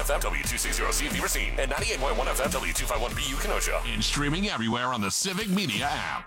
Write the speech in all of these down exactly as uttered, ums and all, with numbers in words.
F M, W two sixty C Beaver Scene, and ninety-eight point one F M, W two fifty-one B U Kenosha. And streaming everywhere on the Civic Media app.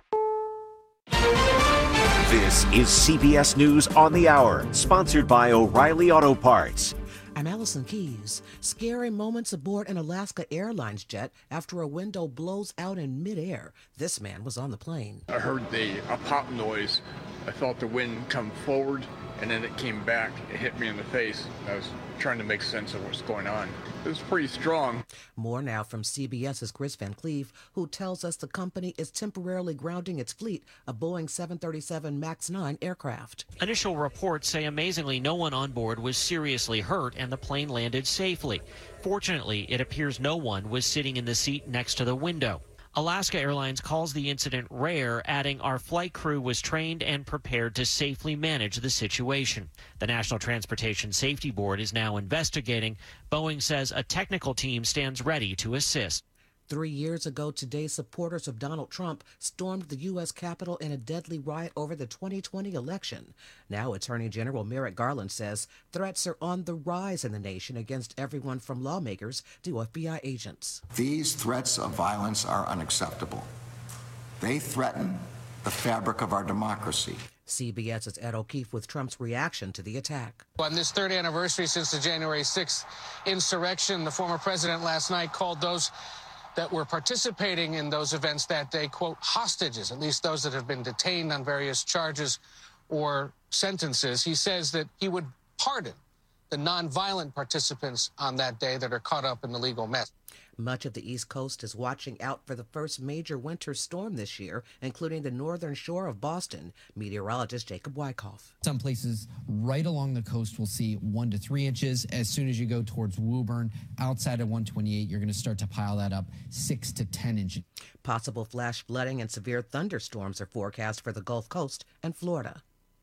This is C B S News on the Hour, sponsored by O'Reilly Auto Parts. I'm Allison Keyes. Scary moments aboard an Alaska Airlines jet after a window blows out in midair. This man was on the plane. I heard the a pop noise. I felt the wind come forward, and then it came back. It hit me in the face. I was trying to make sense of what's going on. It was pretty strong. More now from CBS's Chris Van Cleave, who tells us the company is temporarily grounding its fleet of Boeing seven thirty-seven MAX nine aircraft. Initial reports say amazingly no one on board was seriously hurt and the plane landed safely. Fortunately, it appears no one was sitting in the seat next to the window. Alaska Airlines calls the incident rare, adding our flight crew was trained and prepared to safely manage the situation. The National Transportation Safety Board is now investigating. Boeing says a technical team stands ready to assist. Three years ago today, supporters of Donald Trump stormed the U S Capitol in a deadly riot over the twenty twenty election. Now, Attorney General Merrick Garland says threats are on the rise in the nation against everyone from lawmakers to F B I agents. These threats of violence are unacceptable. They threaten the fabric of our democracy. CBS's Ed O'Keefe with Trump's reaction to the attack. On this third anniversary since the January sixth insurrection, the former president last night called those that were participating in those events that day, quote, hostages, at least those that have been detained on various charges or sentences. He says that he would pardon the nonviolent participants on that day that are caught up in the legal mess. Much of the East Coast is watching out for the first major winter storm this year, including the northern shore of Boston. Meteorologist Jacob Wyckoff. Some places right along the coast will see one to three inches. As soon as you go towards Woburn, outside of one twenty-eight, you're going to start to pile that up six to ten inches. Possible flash flooding and severe thunderstorms are forecast for the Gulf Coast and Florida.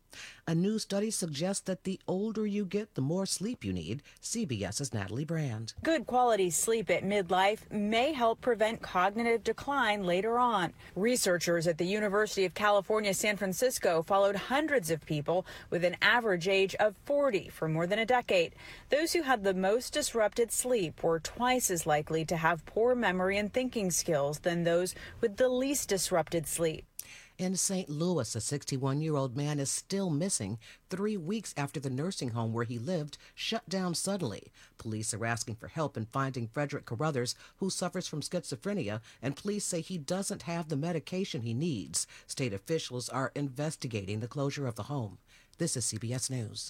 A new study suggests that the older you get, the more sleep you need. CBS's Natalie Brand. Good quality sleep at midlife may help prevent cognitive decline later on. Researchers at the University of California, San Francisco followed hundreds of people with an average age of forty for more than a decade. Those who had the most disrupted sleep were twice as likely to have poor memory and thinking skills than those with the least disrupted sleep. In Saint Louis, a sixty-one-year-old man is still missing three weeks after the nursing home where he lived shut down suddenly. Police are asking for help in finding Frederick Carruthers, who suffers from schizophrenia, and police say he doesn't have the medication he needs. State officials are investigating the closure of the home. This is C B S News.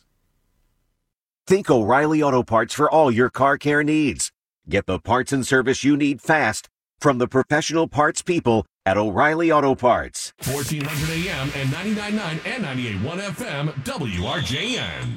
Think O'Reilly Auto Parts for all your car care needs. Get the parts and service you need fast from the professional parts people at O'Reilly Auto Parts. fourteen hundred A M and ninety-nine point nine and ninety-eight point one F M, W R J N.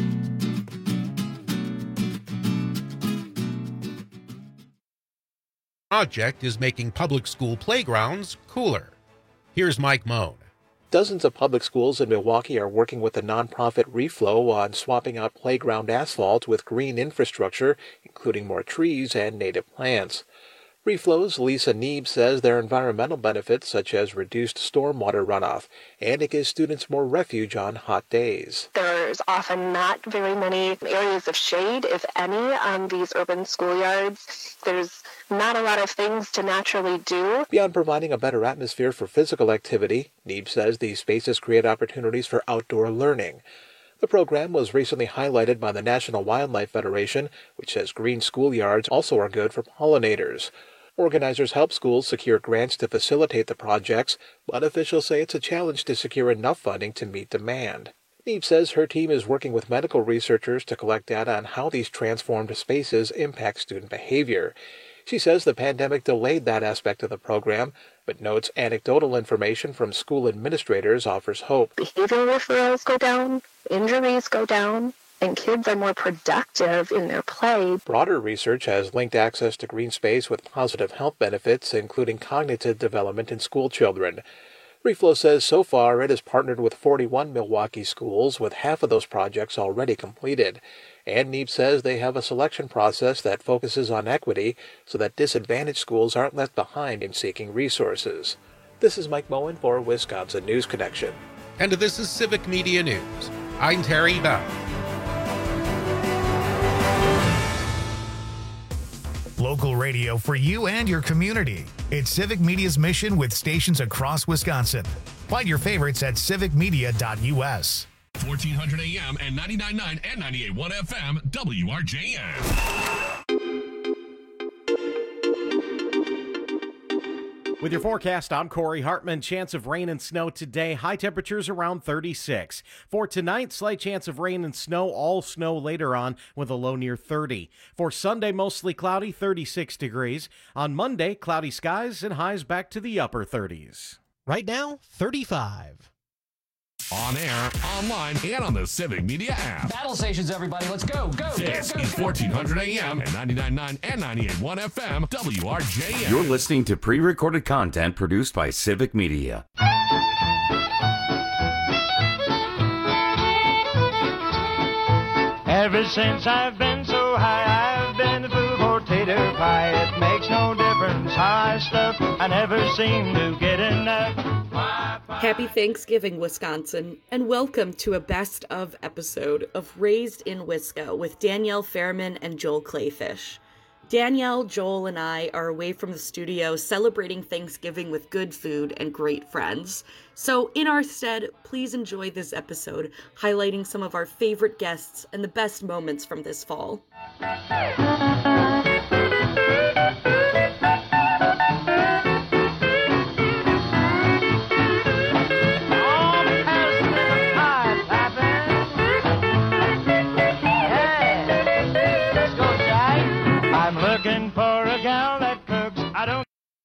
Project is making public school playgrounds cooler. Here's Mike Moan. Dozens of public schools in Milwaukee are working with the nonprofit Reflow on swapping out playground asphalt with green infrastructure, including more trees and native plants. Reflow's Lisa Neeb says there are environmental benefits such as reduced stormwater runoff, and it gives students more refuge on hot days. There's often not very many areas of shade, if any, on these urban schoolyards. There's not a lot of things to naturally do. Beyond providing a better atmosphere for physical activity, Neeb says these spaces create opportunities for outdoor learning. The program was recently highlighted by the National Wildlife Federation, which says green schoolyards also are good for pollinators. Organizers help schools secure grants to facilitate the projects, but officials say it's a challenge to secure enough funding to meet demand. Neeb says her team is working with medical researchers to collect data on how these transformed spaces impact student behavior. She says the pandemic delayed that aspect of the program, but notes anecdotal information from school administrators offers hope. Behavioral referrals go down, injuries go down, and kids are more productive in their play. Broader research has linked access to green space with positive health benefits, including cognitive development in school children. Reflow says so far it has partnered with forty-one Milwaukee schools, with half of those projects already completed. And Neeb says they have a selection process that focuses on equity so that disadvantaged schools aren't left behind in seeking resources. This is Mike Moen for Wisconsin News Connection. And this is Civic Media News. I'm Terry Bell. Local radio for you and your community. It's Civic Media's mission with stations across Wisconsin. Find your favorites at civic media dot U S. fourteen hundred A M and ninety-nine point nine and ninety-eight point one F M, W R J N. With your forecast, I'm Corey Hartman. Chance of rain and snow today. High temperatures around thirty-six. For tonight, slight chance of rain and snow, all snow later on with a low near thirty. For Sunday, mostly cloudy, thirty-six degrees. On Monday, cloudy skies and highs back to the upper thirties. Right now, thirty-five. On air, online, and on the Civic Media app. Battle stations, everybody. Let's go, go, This go, go, is fourteen hundred A M and ninety-nine point nine and ninety-eight point one F M, W R J N. You're listening to pre-recorded content produced by Civic Media. Ever since I've been so high, I've been the food for tater pie. It makes no difference how I stuff, I never seem to get enough. Happy Thanksgiving, Wisconsin, and welcome to a best of episode of Raised in Wisco with Danielle Fairman and Joel Clayfish. Danielle, Joel, and I are away from the studio celebrating Thanksgiving with good food and great friends. So in our stead, please enjoy this episode, highlighting some of our favorite guests and the best moments from this fall. Looking for a gal that cooks. I don't.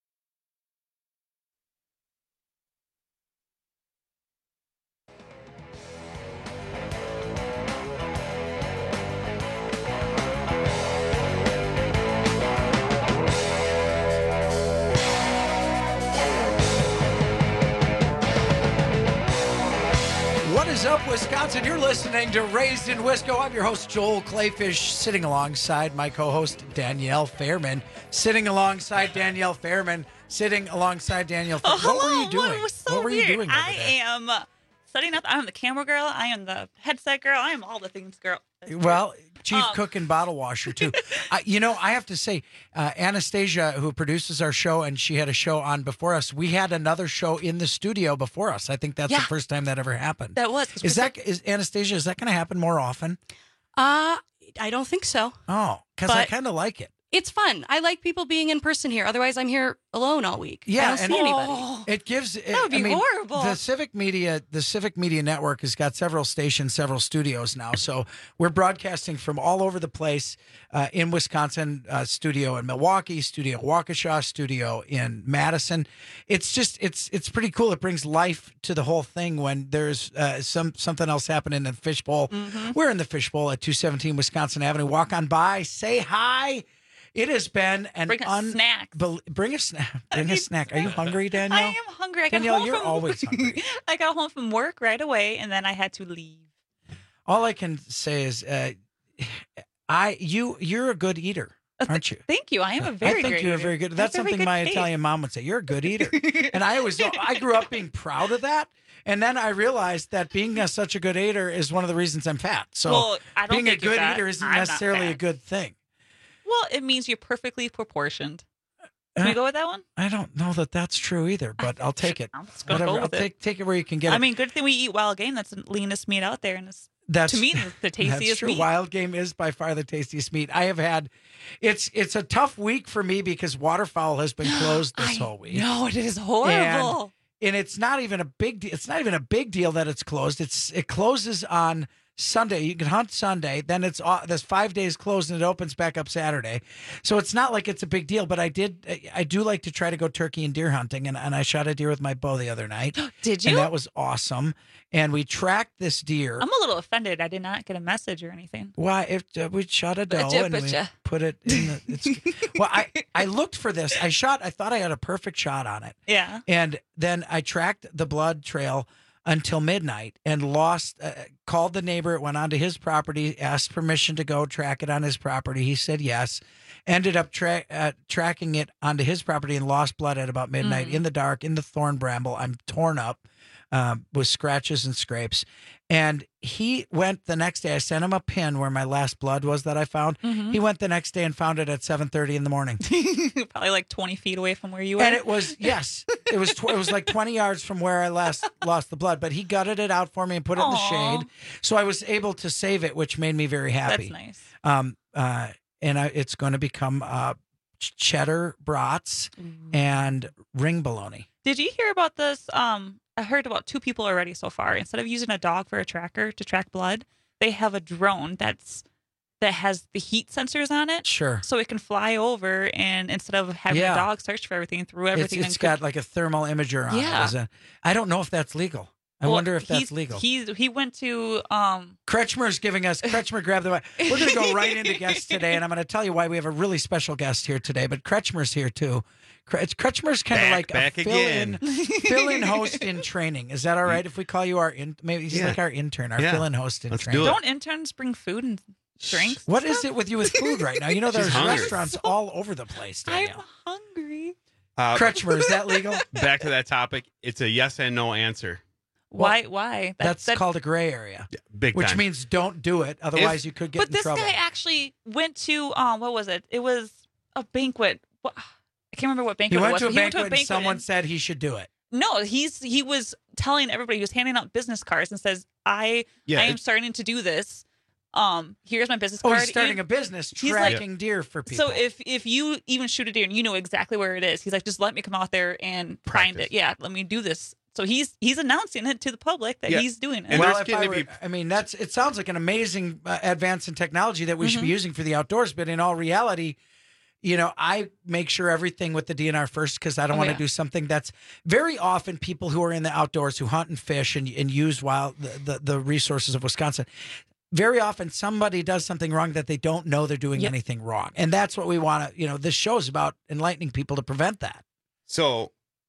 What is up, Wisconsin? You're listening to Raised in Wisco. I'm your host, Joel Clayfish, sitting alongside my co-host, Danielle Fairman. Sitting alongside Danielle Fairman. Sitting alongside Danielle Fairman. Oh, what were you doing? What, was so what were weird. you doing over I there? am setting up. I'm the camera girl. I am the headset girl. I am all the things girl. Well, chief Um, cook and bottle washer, too. uh, you know, I have to say, uh, Anastasia, who produces our show, and she had a show on before us, we had another show in the studio before us. I think that's Yeah. the first time that ever happened. That was. Is that, is Anastasia, is that going to happen more often? Uh, I don't think so. Oh, because I But- kind of like it. It's fun. I like people being in person here. Otherwise, I'm here alone all week. Yeah, I don't and see anybody. it gives. It, That would be I mean, horrible. The Civic Media, the Civic Media Network has got several stations, several studios now. So we're broadcasting from all over the place uh, in Wisconsin. Uh, studio in Milwaukee, studio in Waukesha, studio in Madison. It's just it's it's pretty cool. It brings life to the whole thing when there's uh, some something else happening in the fishbowl. Mm-hmm. We're in the fishbowl at two seventeen Wisconsin Avenue. Walk on by, say hi. It has been an Bring a un- snack. bel- bring a snack. Bring a snack. Are you hungry, Danielle? I am hungry. I got Danielle, home you're from, always hungry. I got home from work right away, and then I had to leave. All I can say is, uh, I you you're a good eater, aren't you? Thank you. I am a very. I think great you're eater. very good. I have That's very something good my taste. Italian mom would say. You're a good eater, and I always I grew up being proud of that. And then I realized that being a, such a good eater is one of the reasons I'm fat. So Well, I don't being a think you're good fat. eater isn't I'm not necessarily a fat. good thing. Well, it means you're perfectly proportioned. Can Uh, we go with that one? I don't know that that's true either, but I'll take it. I'm just gonna Whatever. go I'll with it. take take it where you can get it. I mean, good thing we eat wild game. That's the leanest meat out there, and it's That's to me the, the tastiest That's true. meat. Wild game is by far the tastiest meat. I have had. It's it's a tough week for me because waterfowl has been closed this whole week. No, it is horrible. And, and it's not even a big. De- it's not even a big deal that it's closed. It's it closes on Sunday. You can hunt Sunday. Then it's uh, there's five days closed and it opens back up Saturday. So it's not like it's a big deal. But I did. I do like to try to go turkey and deer hunting, and, and I shot a deer with my bow the other night. Did you? And that was awesome. And we tracked this deer. I'm a little offended. I did not get a message or anything. Why? If uh, we shot a doe Butcha, and we butcha. put it in the. It's, well, I I looked for this. I shot. I thought I had a perfect shot on it. Yeah. And then I tracked the blood trail until midnight and lost. Uh, called the neighbor. Went onto his property. Asked permission to go track it on his property. He said yes. Ended up tra- uh, tracking it onto his property and lost blood at about midnight Mm. in the dark in the thorn bramble. I'm torn up. Um, with scratches and scrapes. And he went the next day. I sent him a pin where my last blood was that I found. Mhm. He went the next day and found it at seven thirty in the morning. Probably like twenty feet away from where you were. And it was, yes, it was tw- it was like twenty yards from where I last lost the blood. But he gutted it out for me and put it in the Aw. shade. So I was able to save it, which made me very happy. That's nice. Um, uh, and I, it's going to become uh, ch- cheddar brats Mm. and ring bologna. Did you hear about this? Um, I heard about two people already so far. Instead of using a dog for a tracker to track blood, they have a drone that's that has the heat sensors on it. Sure. So it can fly over, and instead of having Yeah. a dog search for everything through It's, everything, it's and got like a thermal imager on Yeah. it. Is it. I don't know if that's legal. I Well, wonder if that's he's- legal. He's he went to um Kretschmer's giving us, Kretschmer, grab the mic. We're going to go right into guests today, and I'm going to tell you why we have a really special guest here today, but Kretschmer's here too. Kre- Kretschmer's kind of Back, like back a fill-in, again. fill-in host in training. Is that all right if we call you our, in, maybe he's Yeah. like our intern, our Yeah. fill-in host in Let's training. do it. don't interns bring food and drinks? What is it with you with food right now? You know, there's She's hungry. restaurants all over the place, I'm Danielle. hungry. Uh, Kretschmer, is that legal? back to that topic. It's a yes and no answer. Why? Why? That- That's that- called a gray area, Big which time. means don't do it. Otherwise, you could get But in this trouble. guy actually went to um what was it? It was a banquet. What, I can't remember what He banquet went it was. to a but banquet, he went to a and someone and- said he should do it. No, he's he was telling everybody, he was handing out business cards and says, I Yeah, I am it's- starting to do this. Um, here's my business Oh, card. he's starting You- a business He's like- tracking deer for people. So if if you even shoot a deer and you know exactly where it is, he's like, just let me come out there and find Practice. it. Yeah, let me do this. So he's he's announcing it to the public that Yeah. he's doing it. And well, there's if getting I, to were, be- I mean, that's it sounds like an amazing uh, advance in technology that we should be Mhm. using for the outdoors. But in all reality, you know, I make sure everything with the D N R first because I don't Oh, want to yeah. do something that's very often people who are in the outdoors who hunt and fish and, and use wild the, the, the resources of Wisconsin. Very often somebody does something wrong that they don't know they're doing Yep. anything wrong. And that's what we want to, you know, this show is about enlightening people to prevent that. So,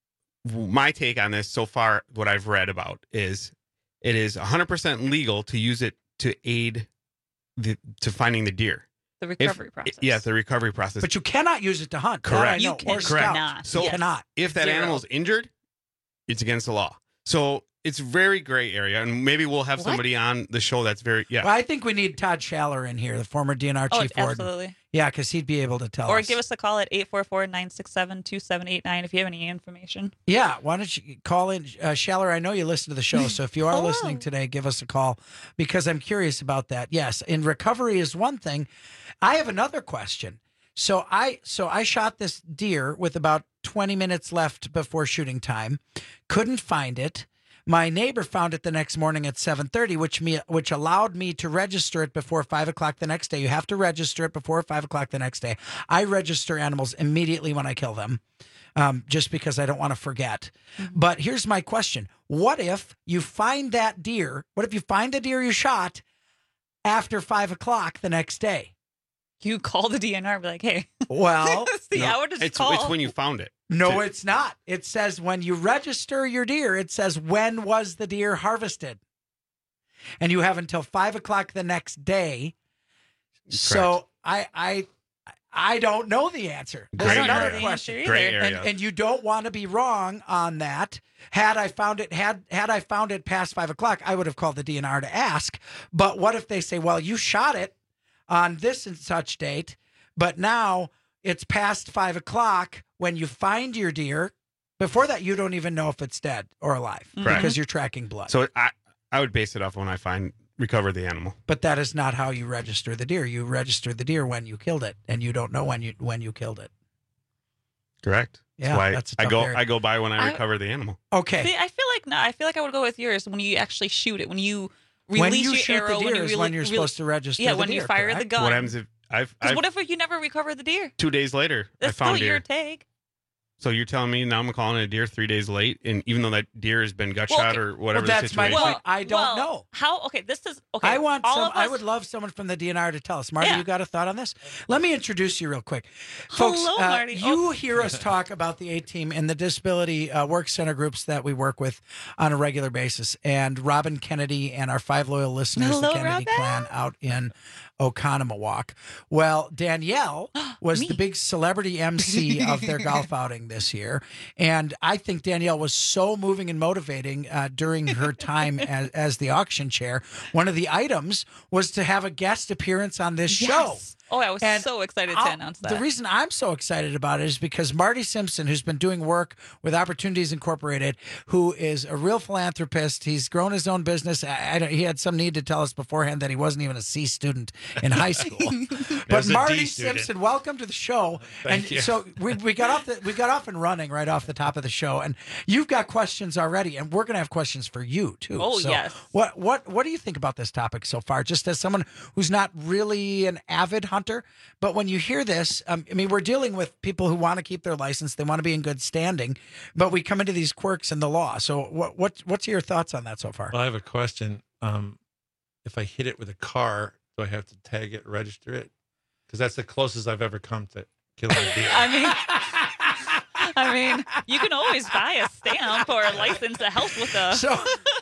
w- my take on this so far, what I've read about is it is one hundred percent legal to use it to aid the to finding the deer. The If- recovery process. Yes, the recovery process. But you cannot use it to hunt. That Correct. I know, You or scout. cannot. So- you Yes. cannot. if that Zero. animal's injured, it's against the law. So it's very gray area, and maybe we'll have What? somebody on the show that's very yeah. Well, I think we need Todd Schaller in here, the former D N R Oh, chief warden. absolutely. Yeah, because he'd be able to tell Or us. give us a call at eight four four, nine six seven, two seven eight nine if you have any information. Yeah, why don't you call in, uh, Schaller? I know you listen to the show, so if you are Hello. listening today, give us a call because I'm curious about that. Yes, and recovery is one thing. I have another question. So I so I shot this deer with about twenty minutes left before shooting time. Couldn't find it. My neighbor found it the next morning at seven thirty, which me which allowed me to register it before five o'clock the next day. You have to register it before five o'clock the next day. I register animals immediately when I kill them, um, just because I don't want to forget. But here's my question: what if you find that deer? What if you find the deer you shot after five o'clock the next day? You call the D N R and be like, hey, Well, it's the No, hour to it's, call. it's when you found it. no, To- it's not. It says when you register your deer, it says when was the deer harvested, and you have until five o'clock the next day. So I, I, I don't know the answer. There's Gray another area. question. Gray either. area. And, and you don't want to be wrong on that. Had I found it, had had I found it past five o'clock, I would have called the D N R to ask. But what if they say, "Well, you shot it on this and such date, but now it's past five o'clock when you find your deer"? Before that, you don't even know if it's dead or alive Correct. because you're tracking blood. So I I would base it off when I find recover the animal. But that is not how you register the deer. You register the deer when you killed it, and you don't know when you when you killed it. Correct. Yeah, That's why that's a I tough go area. I go by when I I- recover the animal. Okay. See, I feel like no. I feel like I would go with yours when you actually shoot it. When you release When you your shoot arrow, the deer when you is really, when you're really- supposed to register Yeah, the when deer, you fire the correct? gun. What happens if I've, Because I've what if you never recover the deer? two days later That's I found still deer. your tag. So you're telling me now I'm calling a deer three days late, and even though that deer has been gut Well, shot okay. or whatever Well, the that's my situation. point. I don't well, know. How? Okay, this is okay. I want all some. of I us- would love someone from the D N R to tell us. Marty, Yeah. you got a thought on this? Let me introduce you real quick, folks. Hello, uh, Marty. You Oh. hear us talk about the A Team and the disability uh, work center groups that we work with on a regular basis, and Robin Kennedy and our five loyal listeners, Hello, the Kennedy Robin. clan out in Oconomowoc. Well, Danielle was Me. the big celebrity M C of their golf outing this year. And I think Danielle was so moving and motivating uh, during her time as, as the auction chair. One of the items was to have a guest appearance on this Yes. show. Oh, I was And so excited to I'll- announce that. The reason I'm so excited about it is because Marty Simpson, who's been doing work with Opportunities Incorporated, who is a real philanthropist, he's grown his own business. I, I don't, he had some need to tell us beforehand that he wasn't even a C student in high school. But was a D Marty student. Simpson, welcome to the show. Thank and you. So we, we got off the, we got off and running right off the top of the show, and you've got questions already, and we're going to have questions for you too. Oh, So yes. What what what do you think about this topic so far? Just as someone who's not really an avid hunter, but when you hear this, um, I mean, we're dealing with people who want to keep their license, they want to be in good standing, but we come into these quirks in the law. So what what what's your thoughts on that so far? Well, I have a question. Um, if I hit it with a car, do I have to tag it, register it? Because that's the closest I've ever come to killing a deer. I mean, I mean, you can always buy a stamp or a license that helps with the. So,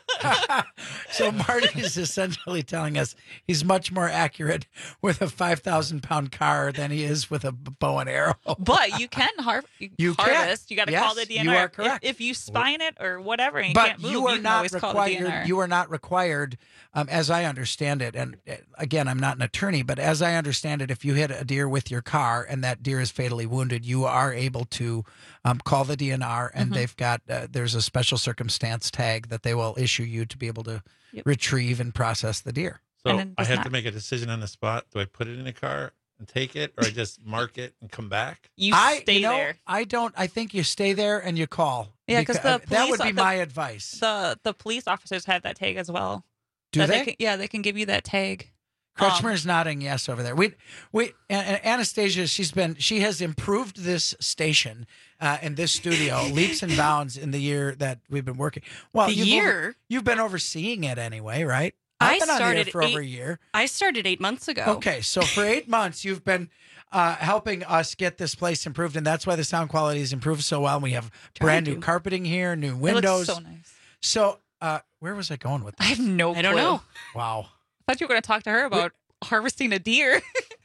so Marty is essentially telling us he's much more accurate with a five thousand pound car than he is with a bow and arrow. But you can har- You can. harvest. You got to Yes, call the D N R. you are If- correct. If, you spine it or whatever and you But can't move, you are can not always call the D N R. required. You are not required, um, as I understand it. And uh, again, I'm not an attorney, but as I understand it, if you hit a deer with your car and that deer is fatally wounded, you are able to um, call the D N R, and Mhm. they've got uh, there's a special circumstance tag that they will issue you to be able to Yep. retrieve and process the deer. So And then I does have not- to make a decision on the spot. Do I put it in a car and take it, or I just mark it and come back? You I stay you know, there. I don't. I think you stay there and you call. Yeah, because Beca- the that police- would be the- my advice. The the police officers have that tag as well. Do That they? can, yeah, they can give you that tag. Kretschmer's nodding yes over there. We, we, and, and Anastasia, she's been, she has improved this station uh, and this studio leaps and bounds in the year that we've been working. Well, The you've year? over- you've been overseeing it anyway, right? I I've been on the air started for eight, over a year. I started eight months ago. Okay, so for eight months, you've been uh, helping us get this place improved, and that's why the sound quality has improved so well. And we have brand new to. carpeting here, new It windows. looks so nice. So, uh, where was I going with I this? have no I don't clue. know. Wow. I thought you were going to talk to her about harvesting a deer.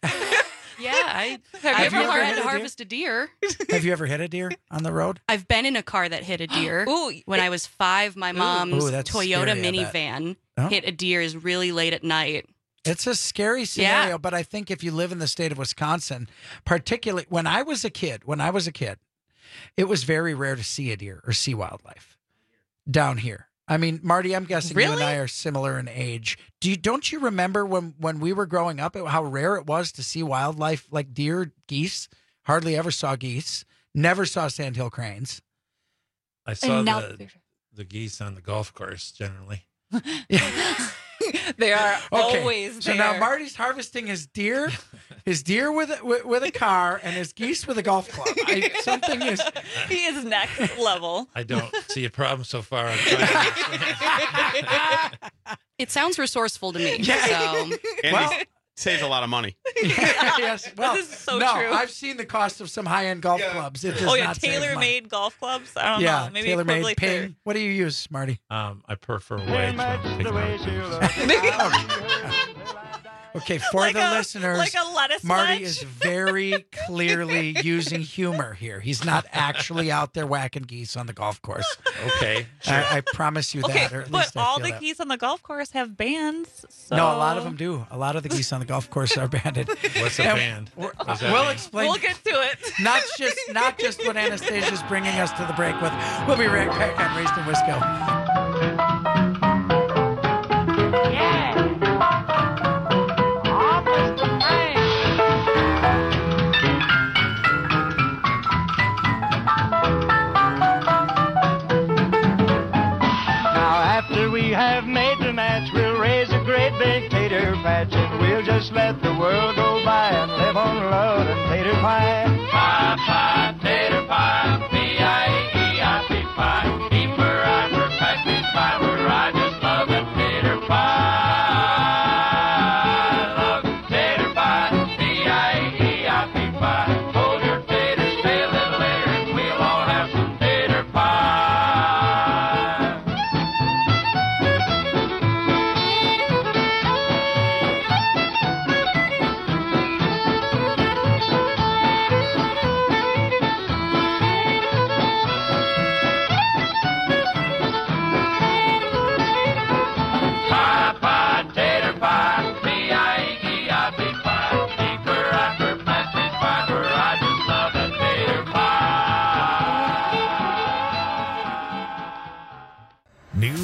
Yeah, I, Have I've you never ever had hit to a deer? harvest a deer. Have you ever hit a deer on the road? I've been in a car that hit a deer. Ooh, When it- I was five, my mom's Ooh, that's Toyota scary, I bet. minivan Oh. hit a deer is really late at night. It's a scary scenario, but I think if you live in the state of Wisconsin, particularly when I was a kid, when I was a kid, it was very rare to see a deer or see wildlife down here. I mean, Marty, I'm guessing you and Really? I are similar in age. Do you, don't you remember when, when we were growing up, how rare it was to see wildlife like deer, geese? Hardly ever saw geese. Never saw sandhill cranes. I saw And now- the, the geese on the golf course generally. They are Okay, always so there. now Marty's harvesting his deer, his deer with a, with, with a car, and his geese with a golf club. I, something is. He is next level. I don't see a problem so far. I'm trying to understand. It sounds resourceful to me. Yeah. So And Well- he saves a lot of money. Yes, well, This is so no, true. I've seen the cost of some high-end golf clubs. It does Oh yeah, not save money. tailor-made golf clubs. I don't Yeah, know. Maybe tailor-made equivalent ping. What do you use, Marty? Um, I prefer wedge when I'm taking out a goose. Okay, for Like the a- listeners, like a lettuce Marty wedge? is very clearly using humor here. He's not actually out there whacking geese on the golf course. Okay, sure. I, I promise you Okay, that, or at but least I all feel the that. geese on the golf course have bands. So... No, a lot of them do. A lot of the geese on the golf course are banded. What's a And band? we're- What does that We'll mean? explain. We'll get to it. Not just not just what Anastasia's bringing us to the break with. We'll be right back on Raised in Wisco. Now after we have made the match, we'll raise a great big tater patch and we'll just let the world go by and live on love and tater pie. Pie, pie, tater pie, P I E I P pie. Keep her eye for practice pie, where I just love that tater pie. Love tater pie, P I E I P pie. Hold your taters, stay a little later, and we'll all have some tater pie.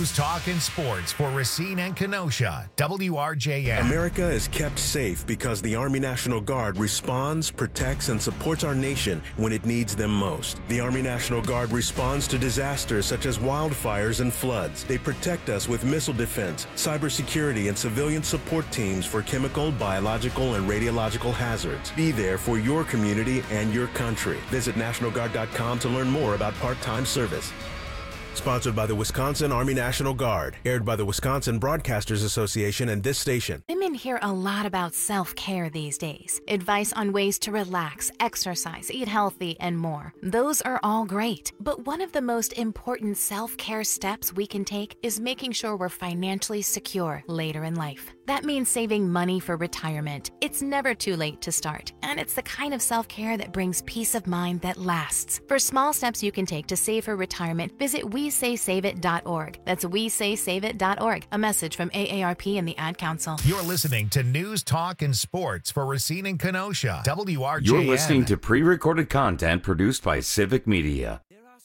News, talk, and sports for Racine and Kenosha. W R J M. America is kept safe because the Army National Guard responds, protects, and supports our nation when it needs them most. The Army National Guard responds to disasters such as wildfires and floods. They protect us with missile defense, cybersecurity, and civilian support teams for chemical, biological, and radiological hazards. Be there for your community and your country. Visit National Guard dot com to learn more about part-time service. Sponsored by the Wisconsin Army National Guard. Aired by the Wisconsin Broadcasters Association and this station. Women hear a lot about self-care these days. Advice on ways to relax, exercise, eat healthy, and more. Those are all great. But one of the most important self-care steps we can take is making sure we're financially secure later in life. That means saving money for retirement. It's never too late to start, and it's the kind of self-care that brings peace of mind that lasts. For small steps you can take to save for retirement, visit we say save it dot org. That's we say save it dot org. A message from A A R P and the Ad Council. You're listening to News, Talk, and Sports for Racine and Kenosha. W R J M. You're listening to pre-recorded content produced by Civic Media.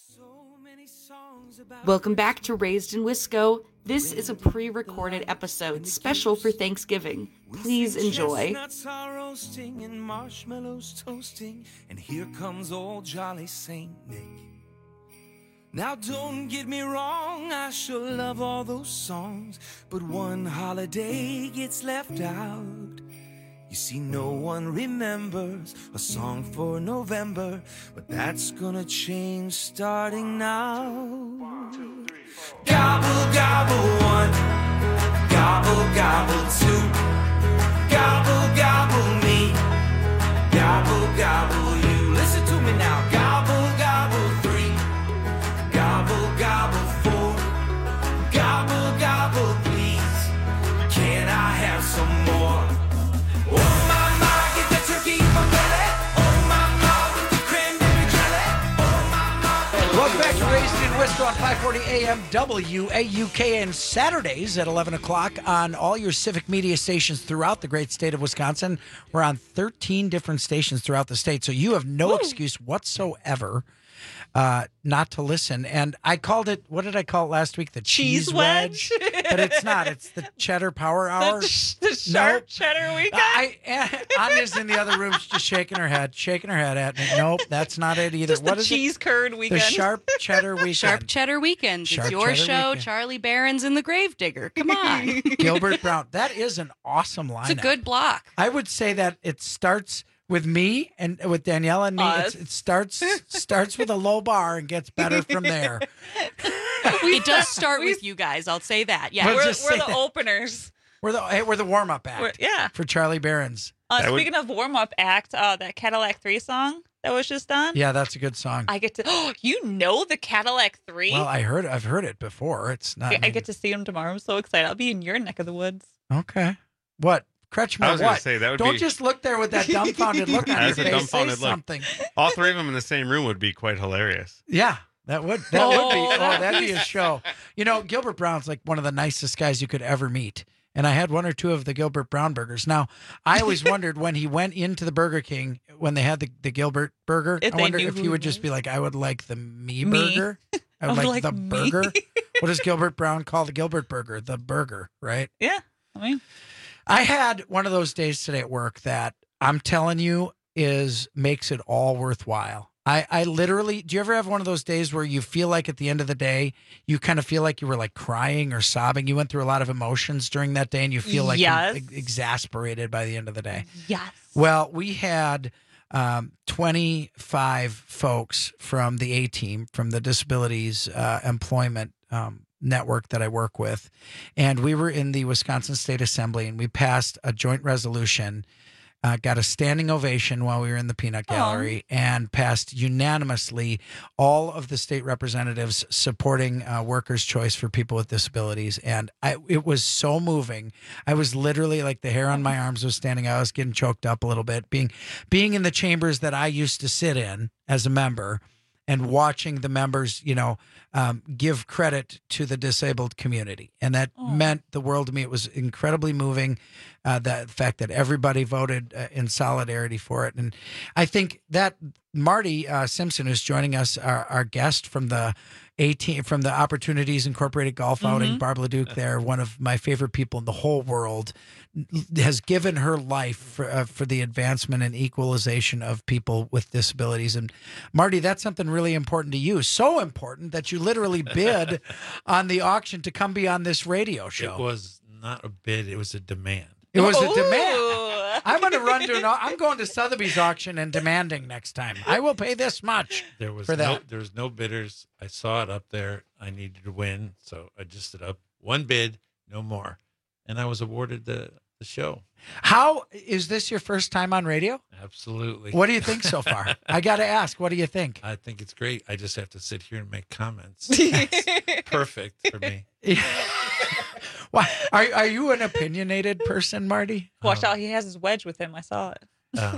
Welcome back to Raised in Wisco. This is a pre-recorded episode special for Thanksgiving. Please enjoy. Chestnuts are roasting and marshmallows toasting, and here comes old jolly Saint Nick. Now don't get me wrong, I sure love all those songs, but one holiday gets left out. You see, no one remembers a song for November, but that's gonna change starting now. Gobble, gobble one, gobble, gobble two, gobble, gobble me, gobble, gobble you. Listen to me now. Gobble, gobble three, gobble, gobble four, gobble, gobble please. Can I have some more? Oh my, my, get the turkey in my belly. Oh my, my, with the cranberry jelly. Oh my, my. Welcome back to Raised in Wisco on five forty A M W A U K, and Saturdays at eleven o'clock on all your Civic Media stations throughout the great state of Wisconsin. We're on thirteen different stations throughout the state, so you have no Woo. excuse whatsoever uh, not to listen. And I called it, what did I call it last week? The cheese, Cheese wedge? wedge? But it's not. It's the cheddar power hour. The, the sharp Nope. cheddar weekend. I, Anya's in the other room just shaking her head, shaking her head at me. Nope, that's not it either. Just what the is cheese it? curd weekend. The sharp cheddar weekend. Sharp Cheddar Weekend. Sharp It's your Cheddar show, Weekend. Charlie Barron's and the Gravedigger. Come on. Gilbert Brown. That is an awesome lineup. It's a good block. I would say that it starts with me and with Danielle and me. It's, it starts starts with a low bar and gets better from there. It does start with you guys. I'll say that. Yeah, We'll we're, just we're say the that. openers. We're the hey, we're the warm up act. We're- yeah. For Charlie Barron's. Uh, That would- speaking of warm up act, uh, that Cadillac three song that was just done. Yeah, that's a good song. I get to. Oh, you know the Cadillac three? Well, I heard I've heard it before. It's not. I, I get to see him tomorrow. I'm so excited. I'll be in your neck of the woods. Okay. What? Kretschmer, I was gonna what? say, that would Don't be- just look there with that dumbfounded look on your As a face. dumbfounded Say look. something. All three of them in the same room would be quite hilarious. Yeah, that would that Oh, would be oh that'd that'd be- be a show. You know, Gilbert Brown's like one of the nicest guys you could ever meet. And I had one or two of the Gilbert Brown burgers. Now, I always wondered when he went into the Burger King when they had the, the Gilbert burger, If I they wonder knew if who he would it just be like, I would like the me, Me. burger. I I would would like, like the me. burger. What does Gilbert Brown call the Gilbert burger? The burger, right? Yeah. I mean, I had one of those days today at work that I'm telling you is makes it all worthwhile. I, I literally, do you ever have one of those days where you feel like at the end of the day, you kind of feel like you were like crying or sobbing? You went through a lot of emotions during that day and you feel like Yes. ex- exasperated by the end of the day. yes. Well, we had um, twenty-five folks from the A team, from the disabilities uh, employment um, network that I work with. And we were in the Wisconsin State Assembly and we passed a joint resolution, uh, got a standing ovation while we were in the peanut gallery, and passed unanimously all of the state representatives supporting uh, workers' choice for people with disabilities. And I, it was so moving. I was literally like the hair on my arms was standing out. I was getting choked up a little bit being, being in the chambers that I used to sit in as a member and watching the members, you know, um, give credit to the disabled community. And that Oh. meant the world to me. It was incredibly moving, uh, the fact that everybody voted uh, in solidarity for it. And I think that Marty uh, Simpson, who's joining us, our, our guest from the eighteen from the Opportunities Incorporated Golf Outing, Mhm. Barb LeDuc there, one of my favorite people in the whole world, has given her life for, uh, for the advancement and equalization of people with disabilities. And Marty, that's something really important to you. So important that you literally bid on the auction to come be on this radio show. It was not a bid; it was a demand. It was a demand. I'm going to run to an. au- I'm going to Sotheby's auction and demanding next time. I will pay this much. There was for no, that. there was no bidders. I saw it up there. I needed to win, so I just did up one bid, no more, and I was awarded the the show. How is this your first time on radio? Absolutely. What do you think so far? I got to ask. What do you think? I think it's great. I just have to sit here and make comments. It's perfect for me. Why are are you an opinionated person, Marty? Watch out, he has his wedge with him. I saw it. Um,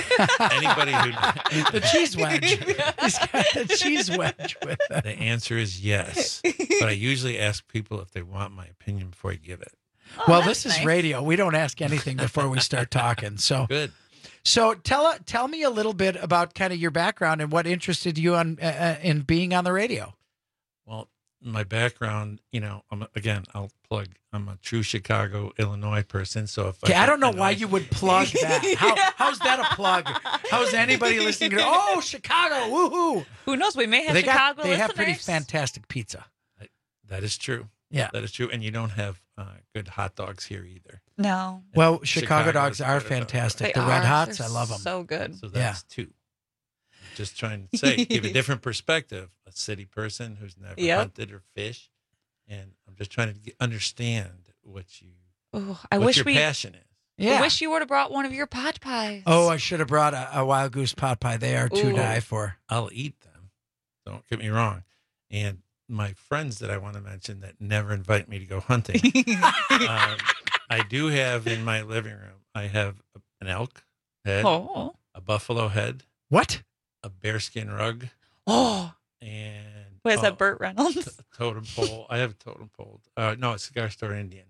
anybody who the cheese wedge. He's got the cheese wedge with him. The answer is yes, but I usually ask people if they want my opinion before I give it. Well, this is radio. We don't ask anything before we start talking. So good. So tell tell me a little bit about kind of your background and what interested you on uh, in being on the radio. Well, my background, you know, I'm again, I'll plug. I'm a true Chicago, Illinois person. So if Okay, I, I don't know why you would plug that. How, how's that a plug? How's anybody listening to? Oh, Chicago, woohoo! Who knows? We may have They got Chicago they have pretty listeners. fantastic pizza. that is true. Yeah, that is true. And you don't have uh, good hot dogs here either. No. Well, Chicago, Chicago dogs is are better dog. fantastic. They the Red are. Hots, They're I love them. So good. So that's two. Just trying to say, give a different perspective. A city person who's never Yep. hunted or fished, and I'm just trying to get, understand what you, Oh, I what wish your we. passion is. Yeah. I wish you would have brought one of your pot pies. Oh, I should have brought a, a wild goose pot pie. They are to Ooh. die for. I'll eat them. Don't get me wrong. And my friends that I want to mention that never invite me to go hunting. um, I do have in my living room. I have an elk head, Oh. a buffalo head, What? a bearskin rug, Oh. and What is oh, that, Burt Reynolds? t- totem pole. I have a totem pole. Uh, no, it's Cigar Store Indian.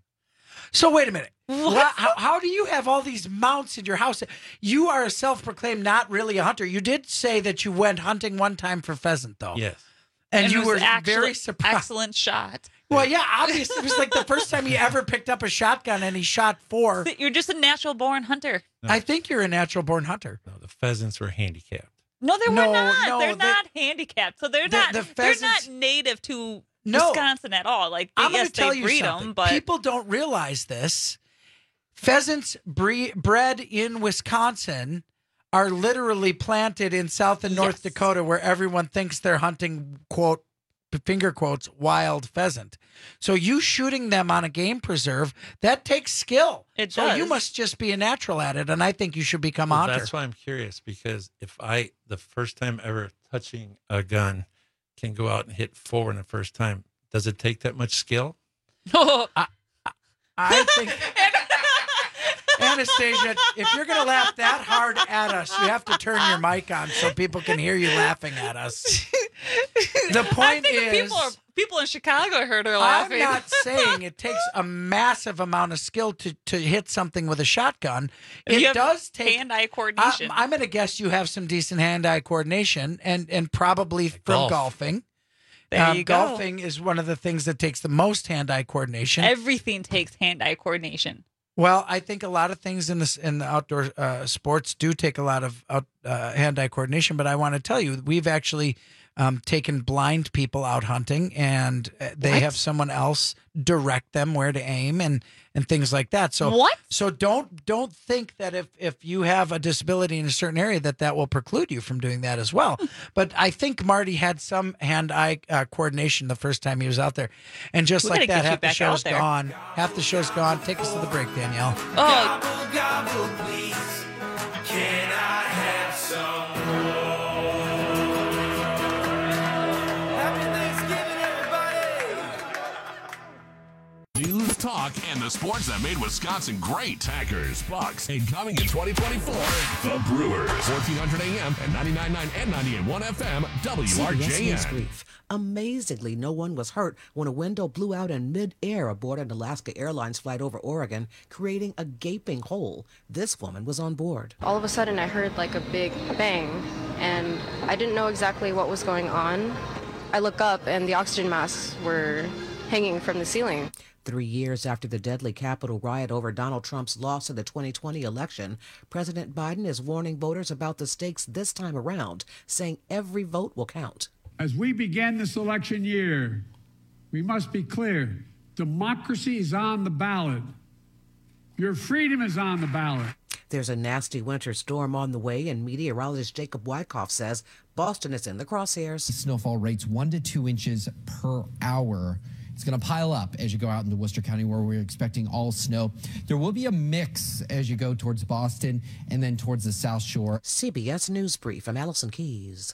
So wait a minute. Wha- how, how do you have all these mounts in your house? You are a self-proclaimed not really a hunter. You did say that you went hunting one time for pheasant, though. Yes. And, And you it were was actually very surprised. Excellent shot. Well, yeah, obviously. It was like the first time he ever picked up a shotgun and he shot four. You're just a natural born hunter. I think you're a natural-born hunter. No, the pheasants were handicapped. No, they No, were not. no, they're they- not handicapped, so they're the- not. the they're pheasants- not native to No. Wisconsin at all. Like, they, I'm going yes, to tell they you breed something. them, but People don't realize this. Pheasants bre- bred in Wisconsin are literally planted in South and North Yes. Dakota, where everyone thinks they're hunting, quote, finger quotes, wild pheasant. So you shooting them on a game preserve, that takes skill. It so you does. must just be a natural at it, and I think you should become a Well, hunter. that's why I'm curious, because if I, the first time ever touching a gun, can go out and hit four in the first time, does it take that much skill? I think, Anastasia, if you're going to laugh that hard at us, you have to turn your mic on so people can hear you laughing at us. The I point think is, people are, people in Chicago heard her I'm laughing. not saying it takes a massive amount of skill to, to hit something with a shotgun. It You have does take hand-eye I, coordination. I'm going to guess you have some decent hand-eye coordination, and and probably from golf. golfing. There Um, you go. golfing is one of the things that takes the most hand-eye coordination. Everything takes hand-eye coordination. Well, I think a lot of things in this in the outdoor uh, sports do take a lot of out, uh, hand-eye coordination. But I want to tell you, we've actually um, taken blind people out hunting, and uh, they What? have someone else direct them where to aim and and things like that. So What? So don't don't think that if if you have a disability in a certain area that that will preclude you from doing that as well. But I think Marty had some hand-eye uh, coordination the first time he was out there, and just We like gotta that, get you half the back show's out there. gone. Half the show's gone. Take us to the break, Danielle. Oh, Gobble, gobble, please. Can I have some more? Happy Thanksgiving, everybody. News, talk, and the sports that made Wisconsin great. Packers, Bucks, and coming in twenty twenty-four, the Brewers. fourteen hundred A M and ninety-nine point nine and ninety-eight point one F M, W R J N. C B S News Brief. Amazingly, no one was hurt when a window blew out in mid-air aboard an Alaska Airlines flight over Oregon, creating a gaping hole. This woman was on board. All of a sudden, I heard like a big bang, and I didn't know exactly what was going on. I look up, and the oxygen masks were hanging from the ceiling. Three years after the deadly Capitol riot over Donald Trump's loss in the twenty twenty election, President Biden is warning voters about the stakes this time around, saying every vote will count. As we begin this election year, we must be clear. Democracy is on the ballot. Your freedom is on the ballot. There's a nasty winter storm on the way, and meteorologist Jacob Wyckoff says Boston is in the crosshairs. Snowfall rates one to two inches per hour. It's going to pile up as you go out into Worcester County, where we're expecting all snow. There will be a mix as you go towards Boston and then towards the South Shore. C B S News Brief. I'm Allison Keys.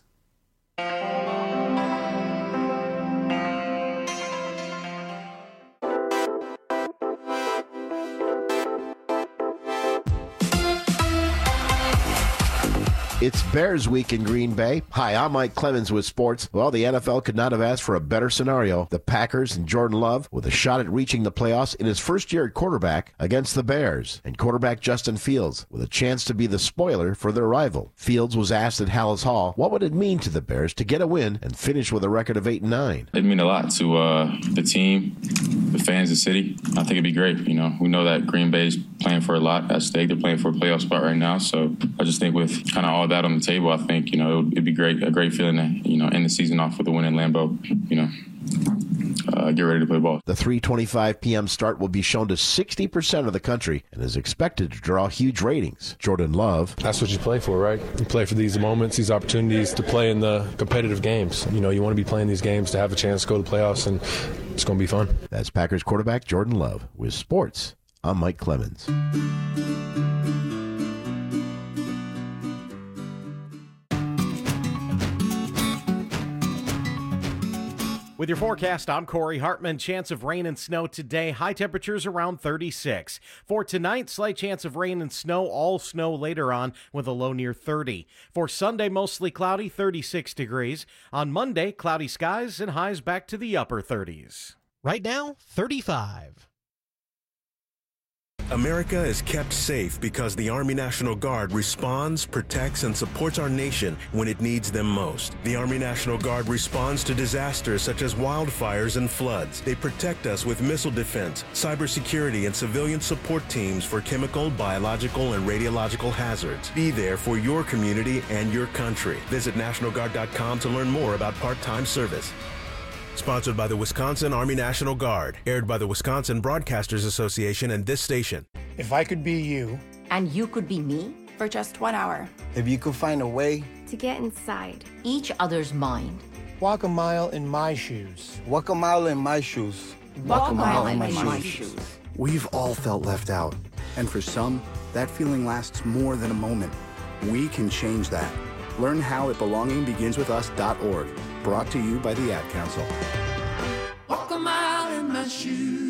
It's Bears Week in Green Bay. Hi, I'm Mike Clemens with sports. Well, the N F L could not have asked for a better scenario. The Packers and Jordan Love with a shot at reaching the playoffs in his first year at quarterback against the Bears. And quarterback Justin Fields with a chance to be the spoiler for their rival. Fields was asked at Hallis Hall, what would it mean to the Bears to get a win and finish with a record of eight and nine? It'd mean a lot to uh, the team, the fans, the city. I think it'd be great. You know, we know that Green Bay's playing for a lot at stake. They're playing for a playoff spot right now. So I just think with kind of all that on the table, I think, you know, it'd be great, a great feeling to, you know, end the season off with a win in Lambeau, you know, uh, get ready to play ball. The three twenty-five p.m. start will be shown to sixty percent of the country and is expected to draw huge ratings. Jordan Love. That's what you play for, right? You play for these moments, these opportunities to play in the competitive games. You know, you want to be playing these games to have a chance to go to the playoffs, and it's going to be fun. That's Packers quarterback Jordan Love with sports. I'm Mike Clemens. With your forecast, I'm Corey Hartman. Chance of rain and snow today. High temperatures around thirty-six. For tonight, slight chance of rain and snow. All snow later on with a low near thirty. For Sunday, mostly cloudy, thirty-six degrees. On Monday, cloudy skies and highs back to the upper thirties. Right now, thirty-five. America is kept safe because the Army National Guard responds, protects, and supports our nation when it needs them most. The Army National Guard responds to disasters such as wildfires and floods. They protect us with missile defense, cybersecurity, and civilian support teams for chemical, biological, and radiological hazards. Be there for your community and your country. Visit National Guard dot com to learn more about part-time service. Sponsored by the Wisconsin Army National Guard. Aired by the Wisconsin Broadcasters Association and this station. If I could be you. And you could be me? For just one hour. If you could find a way. To get inside each other's mind. Walk a mile in my shoes. Walk a mile in my shoes. Walk, Walk a mile, mile in my, my shoes. shoes. We've all felt left out. And for some, that feeling lasts more than a moment. We can change that. Learn how at belonging begins with us dot org. Brought to you by the Ad Council. Walk a mile in my shoes.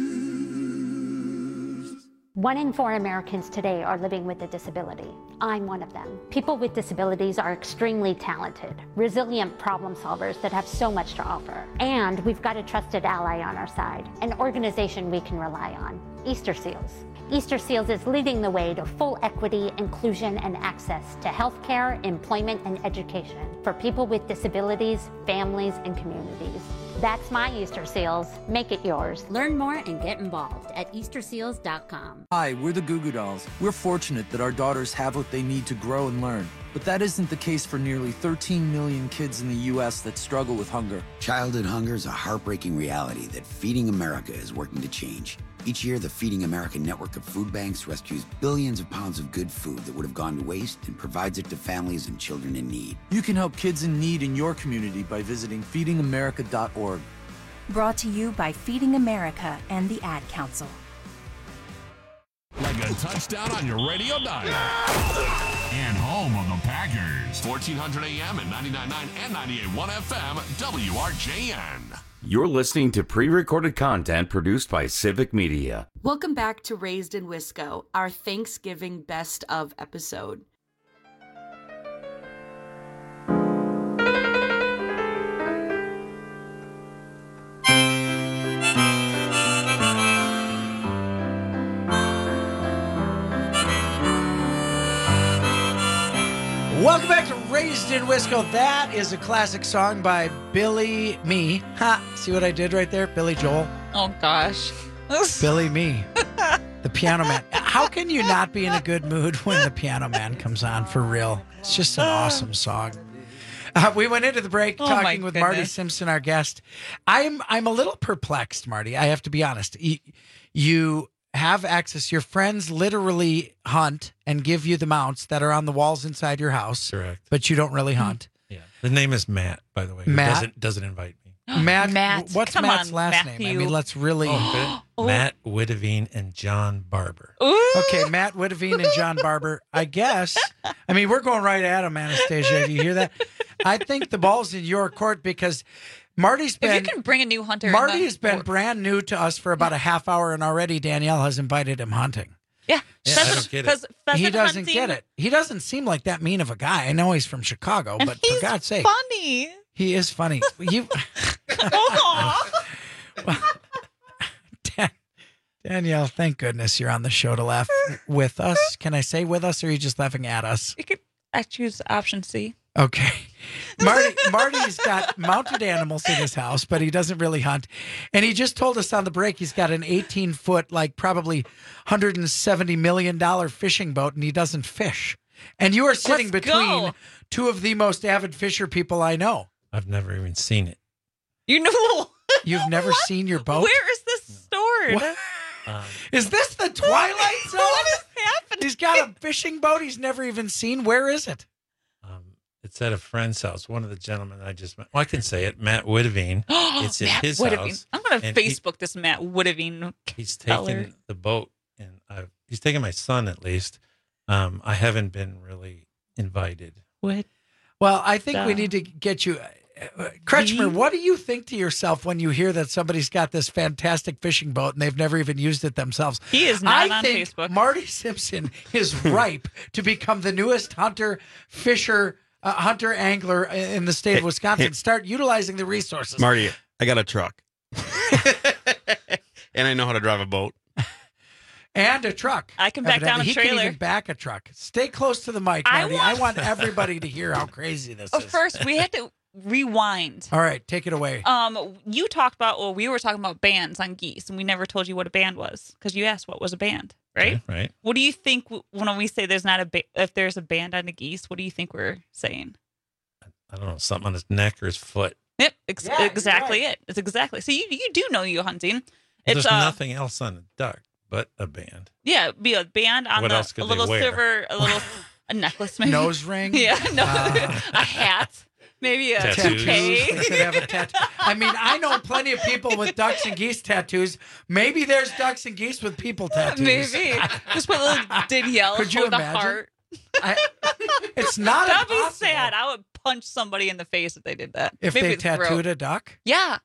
One in four Americans today are living with a disability. I'm one of them. People with disabilities are extremely talented, resilient problem solvers that have so much to offer. And we've got a trusted ally on our side, an organization we can rely on, Easter Seals. Easter Seals is leading the way to full equity, inclusion, and access to healthcare, employment, and education for people with disabilities, families, and communities. That's my Easter Seals. Make it yours. Learn more and get involved at Easter Seals dot com. Hi, we're the Goo Goo Dolls. We're fortunate that our daughters have what they need to grow and learn. But that isn't the case for nearly thirteen million kids in the U S that struggle with hunger. Childhood hunger is a heartbreaking reality that Feeding America is working to change. Each year, the Feeding America network of food banks rescues billions of pounds of good food that would have gone to waste and provides it to families and children in need. You can help kids in need in your community by visiting feeding america dot org. Brought to you by Feeding America and the Ad Council. Like a touchdown on your radio dial. And home of the Packers. fourteen hundred A M and ninety-nine point nine and ninety-eight point one F M, W R J N. You're listening to pre-recorded content produced by Civic Media. Welcome back to Raised in Wisco, our Thanksgiving best of episode. Welcome back to Raised in Wisco. That is a classic song by Billy Me. Ha! See what I did right there? Billy Joel. Oh, gosh. Billy Me. The Piano Man. How can you not be in a good mood when the Piano Man comes on, for real? It's just an awesome song. Uh, we went into the break Oh, talking my with goodness. Marty Simpson, our guest. I'm I'm a little perplexed, Marty. I have to be honest. You, you have access. Your friends literally hunt and give you the mounts that are on the walls inside your house. Correct. But you don't really hunt. Yeah. The name is Matt, by the way. who Matt? doesn't doesn't invite me. Matt, Matt, what's come Matt's on, last Matthew. name? I mean, let's really. Oh, Oh. Matt Witteveen and John Barber. Okay, Matt Witteveen and John Barber. I guess. I mean, we're going right at him, Anastasia. Do you hear that? I think the ball's in your court because Marty's been. If you can bring a new hunter. in Marty the- has been brand new to us for about a half hour, and already Danielle has invited him hunting. Yeah, Yeah, I pheasant- don't get it. pheas- He pheasant doesn't hunting, get it. He doesn't seem like that mean of a guy. I know he's from Chicago, and but he's for God's sake, funny. he is funny. You, Dan- Danielle, thank goodness you're on the show to laugh with us. Can I say with us, or are you just laughing at us? You could, I choose option C. Okay. Marty Marty's got mounted animals in his house, but he doesn't really hunt. And he just told us on the break he's got an eighteen foot, like probably one hundred seventy million dollars fishing boat, and he doesn't fish. And you are sitting Let's between go. two of the most avid fisher people I know. I've never even seen it. You know, You've never seen your boat? where is this stored? What? Um, Is this the Twilight Zone? What is happening? He's got a fishing boat he's never even seen. Where is it? um, it's at a friend's house. One of the gentlemen I just met. Well, I can say it. Matt Witteveen. It's at Matt his Witteveen. house. I'm going to and he- Facebook this Matt Witteveen. He's feller. taken the boat, and I've, he's taken my son at least. Um, I haven't been really invited. What? Well, I think we Duh. need to get you. Uh, Kretschmer, what do you think to yourself when you hear that somebody's got this fantastic fishing boat and they've never even used it themselves? He is not I on think Facebook. Marty Simpson is ripe to become the newest hunter, fisher, uh, hunter, angler in the state of Wisconsin. hey. Start utilizing the resources. Marty, I got a truck. And I know how to drive a boat. And a truck. I can back down a Evidently. He trailer. can even back a truck. Stay close to the mic, I Marty. I want- want everybody to hear how crazy this Oh, is. first, we had to rewind. All right, take it away. Um, you talked about, well, we were talking about bands on geese, and we never told you what a band was because you asked what was a band, right? Okay, right. What do you think w- when we say there's not a ba- if there's a band on the geese? What do you think we're saying? I don't know, something on his neck or his foot. Yep, ex- Yeah, you're exactly right. it. It's exactly so. You you do know you hunting. There's It's uh, nothing else on a duck but a band. yeah, be a band on What the else could a they little wear? silver, a little a necklace, maybe Nose ring? Yeah, no, Uh, a hat, maybe a Tattoos. toupee. They could have a tattoo. I mean, I know plenty of people with ducks and geese tattoos. Maybe there's ducks and geese with people tattoos. Maybe just put a little Danielle Could you with a imagine? heart. I, it's not That'd be impossible. sad. I would punch somebody in the face if they did that. If Maybe they the throat. tattooed a duck, Yeah.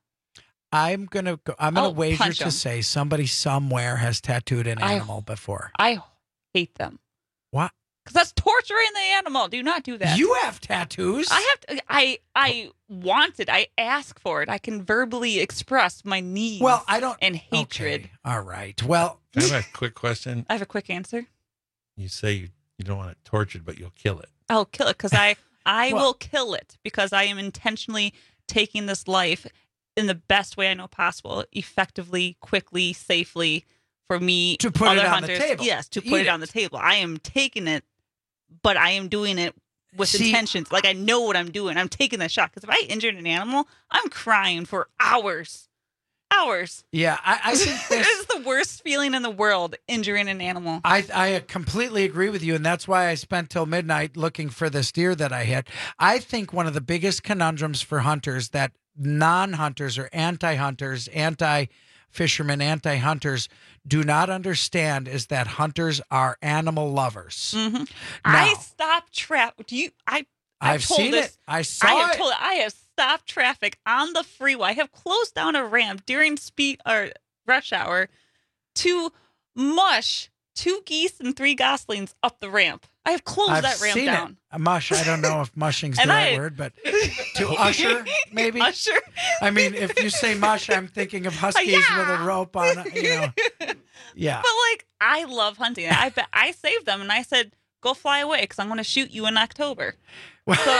I'm gonna go, I'm gonna I'll wager punch to 'em. say somebody somewhere has tattooed an I- animal before. I hate them. What? Because that's torturing the animal. Do not do that. You have tattoos. I have to. I I want it. I ask for it. I can verbally express my needs. Well, I don't. And hatred. Okay. All right. Well, I have a quick question. I have a quick answer. You say you, you don't want it tortured, but you'll kill it. I'll kill it because I I Well- will kill it because I am intentionally taking this life in the best way I know possible, effectively, quickly, safely for me To put other it on the hunters. table. Yes, to To put eat it on the table. I am taking it, but I am doing it with See- intentions. Like I know what I'm doing. I'm taking the shot because if I injured an animal, I'm crying for hours. Hours. yeah, I, I think This this. is the worst feeling in the world, injuring an animal. I I completely agree with you, and that's why I spent till midnight looking for this deer that I hit. I think one of the biggest conundrums for hunters that non-hunters or anti-hunters, anti-fishermen, anti-hunters do not understand is that hunters are animal lovers. hmm Now, I stopped trap. Do you? I. I've, I've told seen this, it. I saw I have it. told. I have stop traffic on the freeway. I have closed down a ramp during speed or rush hour to mush two geese and three goslings up the ramp. I have closed I've that ramp seen down. It. Mush. I don't know if mushing's the And right I- word, but to usher, maybe. Usher. I mean, if you say mush, I'm thinking of huskies Yeah. with a rope on. You know. Yeah. But like, I love hunting. I bet I saved them, and I said, "Go fly away, because I'm going to shoot you in October." So Wait,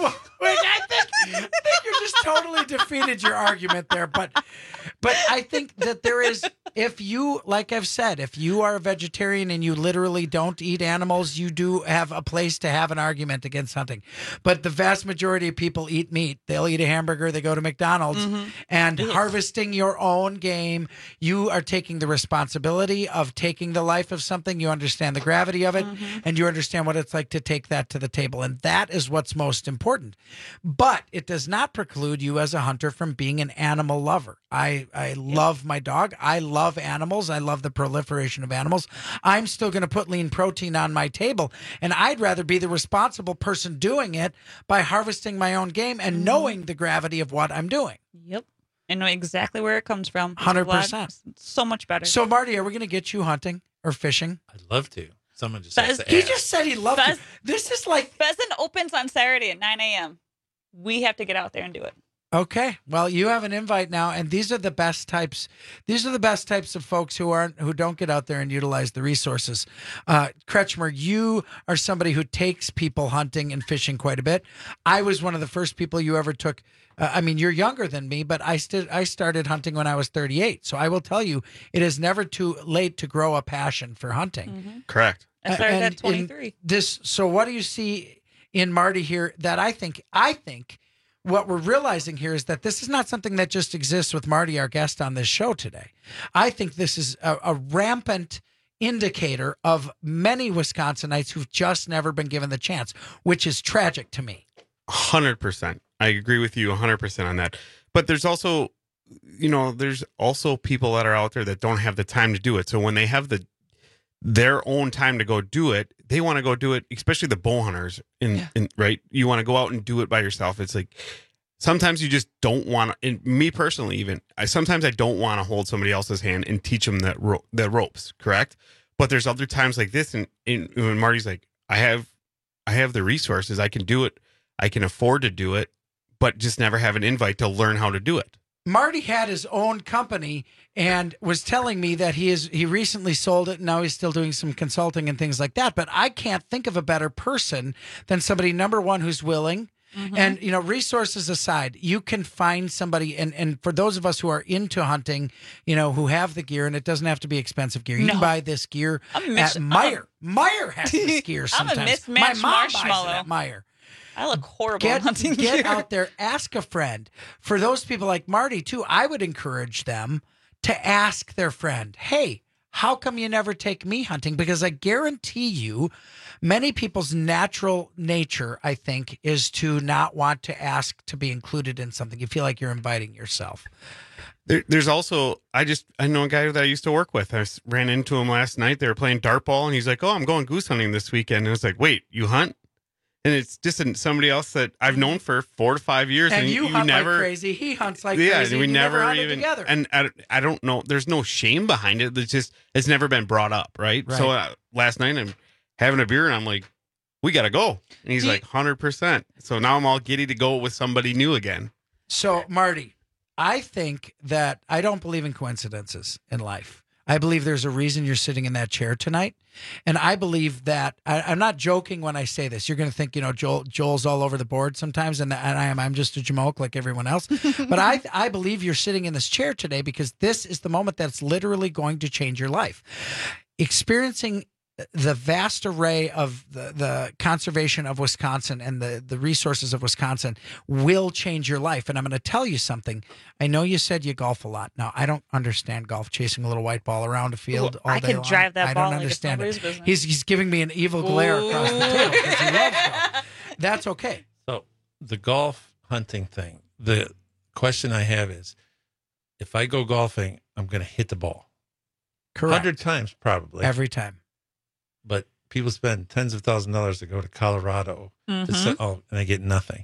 I think, I think you just totally defeated your argument there. But but I think that there is, if you, like I've said, if you are a vegetarian and you literally don't eat animals, you do have a place to have an argument against hunting. But the vast majority of people eat meat. They'll eat a hamburger, they go to McDonald's. Mhm. And Ugh. harvesting your own game, you are taking the responsibility of taking the life of something. You understand the gravity of it, Mhm. and you understand what it's like to take that to the table. And that is what's most important. But it does not preclude you as a hunter from being an animal lover. I, I love my dog. I love animals. I love the proliferation of animals. I'm still going to put lean protein on my table, and I'd rather be the responsible person doing it by harvesting my own game and knowing the gravity of what I'm doing. Yep. I know exactly where it comes from. It's one hundred a lot- percent. So much better. So, Marty, are we going to get you hunting or fishing? I'd love to. Someone just Fez- has to He ask. just said he loved Fez- you. This is like, Pheasant opens on Saturday at nine a.m. We have to get out there and do it. okay, well, you have an invite now, and these are the best types. These are the best types of folks who aren't who don't get out there and utilize the resources. Uh, Kretschmer, you are somebody who takes people hunting and fishing quite a bit. I was one of the first people you ever took. Uh, I mean, you're younger than me, but I still I started hunting when I was thirty-eight. So I will tell you, it is never too late to grow a passion for hunting. Mm-hmm. Correct. I started And at in twenty-three. This, so what do you see in Marty here that I think, I think what we're realizing here is that this is not something that just exists with Marty, our guest on this show today. I think this is a, a rampant indicator of many Wisconsinites who've just never been given the chance, which is tragic to me. one hundred percent. I agree with you one hundred percent on that. But there's also, you know, there's also people that are out there that don't have the time to do it. So when they have the their own time to go do it, they want to go do it, especially the bow hunters. In, Yeah. in right, you want to go out and do it by yourself. It's like sometimes you just don't want to. And me personally, even I sometimes I don't want to hold somebody else's hand and teach them that ro- the ropes. Correct. But there's other times like this, and, and when Marty's like, I have, I have the resources, I can do it, I can afford to do it, but just never have an invite to learn how to do it. Marty had his own company and was telling me that he is he recently sold it and now he's still doing some consulting and things like that. But I can't think of a better person than somebody, number one, who's willing. Mhm. And, you know, resources aside, you can find somebody. And, and for those of us who are into hunting, you know, who have the gear, and it doesn't have to be expensive gear. You No. can buy this gear I'm a mis- at Meyer. Meyer has this gear I'm a sometimes. mismatched My mom buys marshmallow. it at Meyer. I look horrible Get, in hunting get gear. out there, ask a friend. For those people like Marty, too, I would encourage them to ask their friend, hey, how come you never take me hunting? Because I guarantee you, many people's natural nature, I think, is to not want to ask to be included in something. You feel like you're inviting yourself. There, there's also, I just, I know a guy that I used to work with. I s- ran into him last night. They were playing dart ball, and he's like, oh, I'm going goose hunting this weekend. And I was like, wait, you hunt? And it's just an- somebody else that I've known for four to five years. And you, hunt never, like crazy. He hunts like yeah, crazy. and we you never, never hunted even, together. and I, I don't know, there's no shame behind it. It's just, it's never been brought up, right? Right. So uh, last night I'm having a beer, and I'm like, we got to go. And he's Do you- like, one hundred percent. So now I'm all giddy to go with somebody new again. So, Marty, I think that I don't believe in coincidences in life. I believe there's a reason you're sitting in that chair tonight. And I believe that I, I'm not joking when I say this. You're going to think, you know, Joel, Joel's all over the board sometimes. And, and I am, I'm just a jamoke like everyone else. But I, I believe you're sitting in this chair today because this is the moment that's literally going to change your life. Experiencing the vast array of the, the conservation of Wisconsin and the, the resources of Wisconsin will change your life. And I'm going to tell you something. I know you said you golf a lot. Now, I don't understand golf, chasing a little white ball around a field Ooh, all I day could long. drive that I ball don't like it's understand nobody's it. business. He's, he's giving me an evil glare across the table because he loves golf. That's okay. So the golf hunting thing, the question I have is, if I go golfing, I'm going to hit the ball. Correct. one hundred times probably. Every time. But people spend tens of thousands of dollars to go to Colorado to Mhm. set, oh, and they get nothing.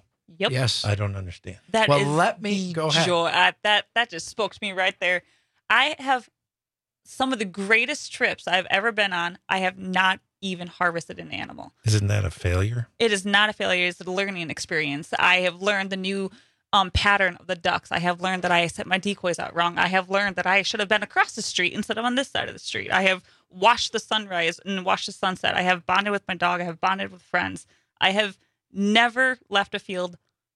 Yep. Yes. I don't understand. That well, is let me go ahead. joy. I, that that just spoke to me right there. I have some of the greatest trips I've ever been on. I have not even harvested an animal. Isn't that a failure? It is not a failure. It's a learning experience. I have learned the new um, pattern of the ducks. I have learned that I set my decoys out wrong. I have learned that I should have been across the street instead of on this side of the street. I have watched the sunrise and watched the sunset. I have bonded with my dog. I have bonded with friends. I have never left a field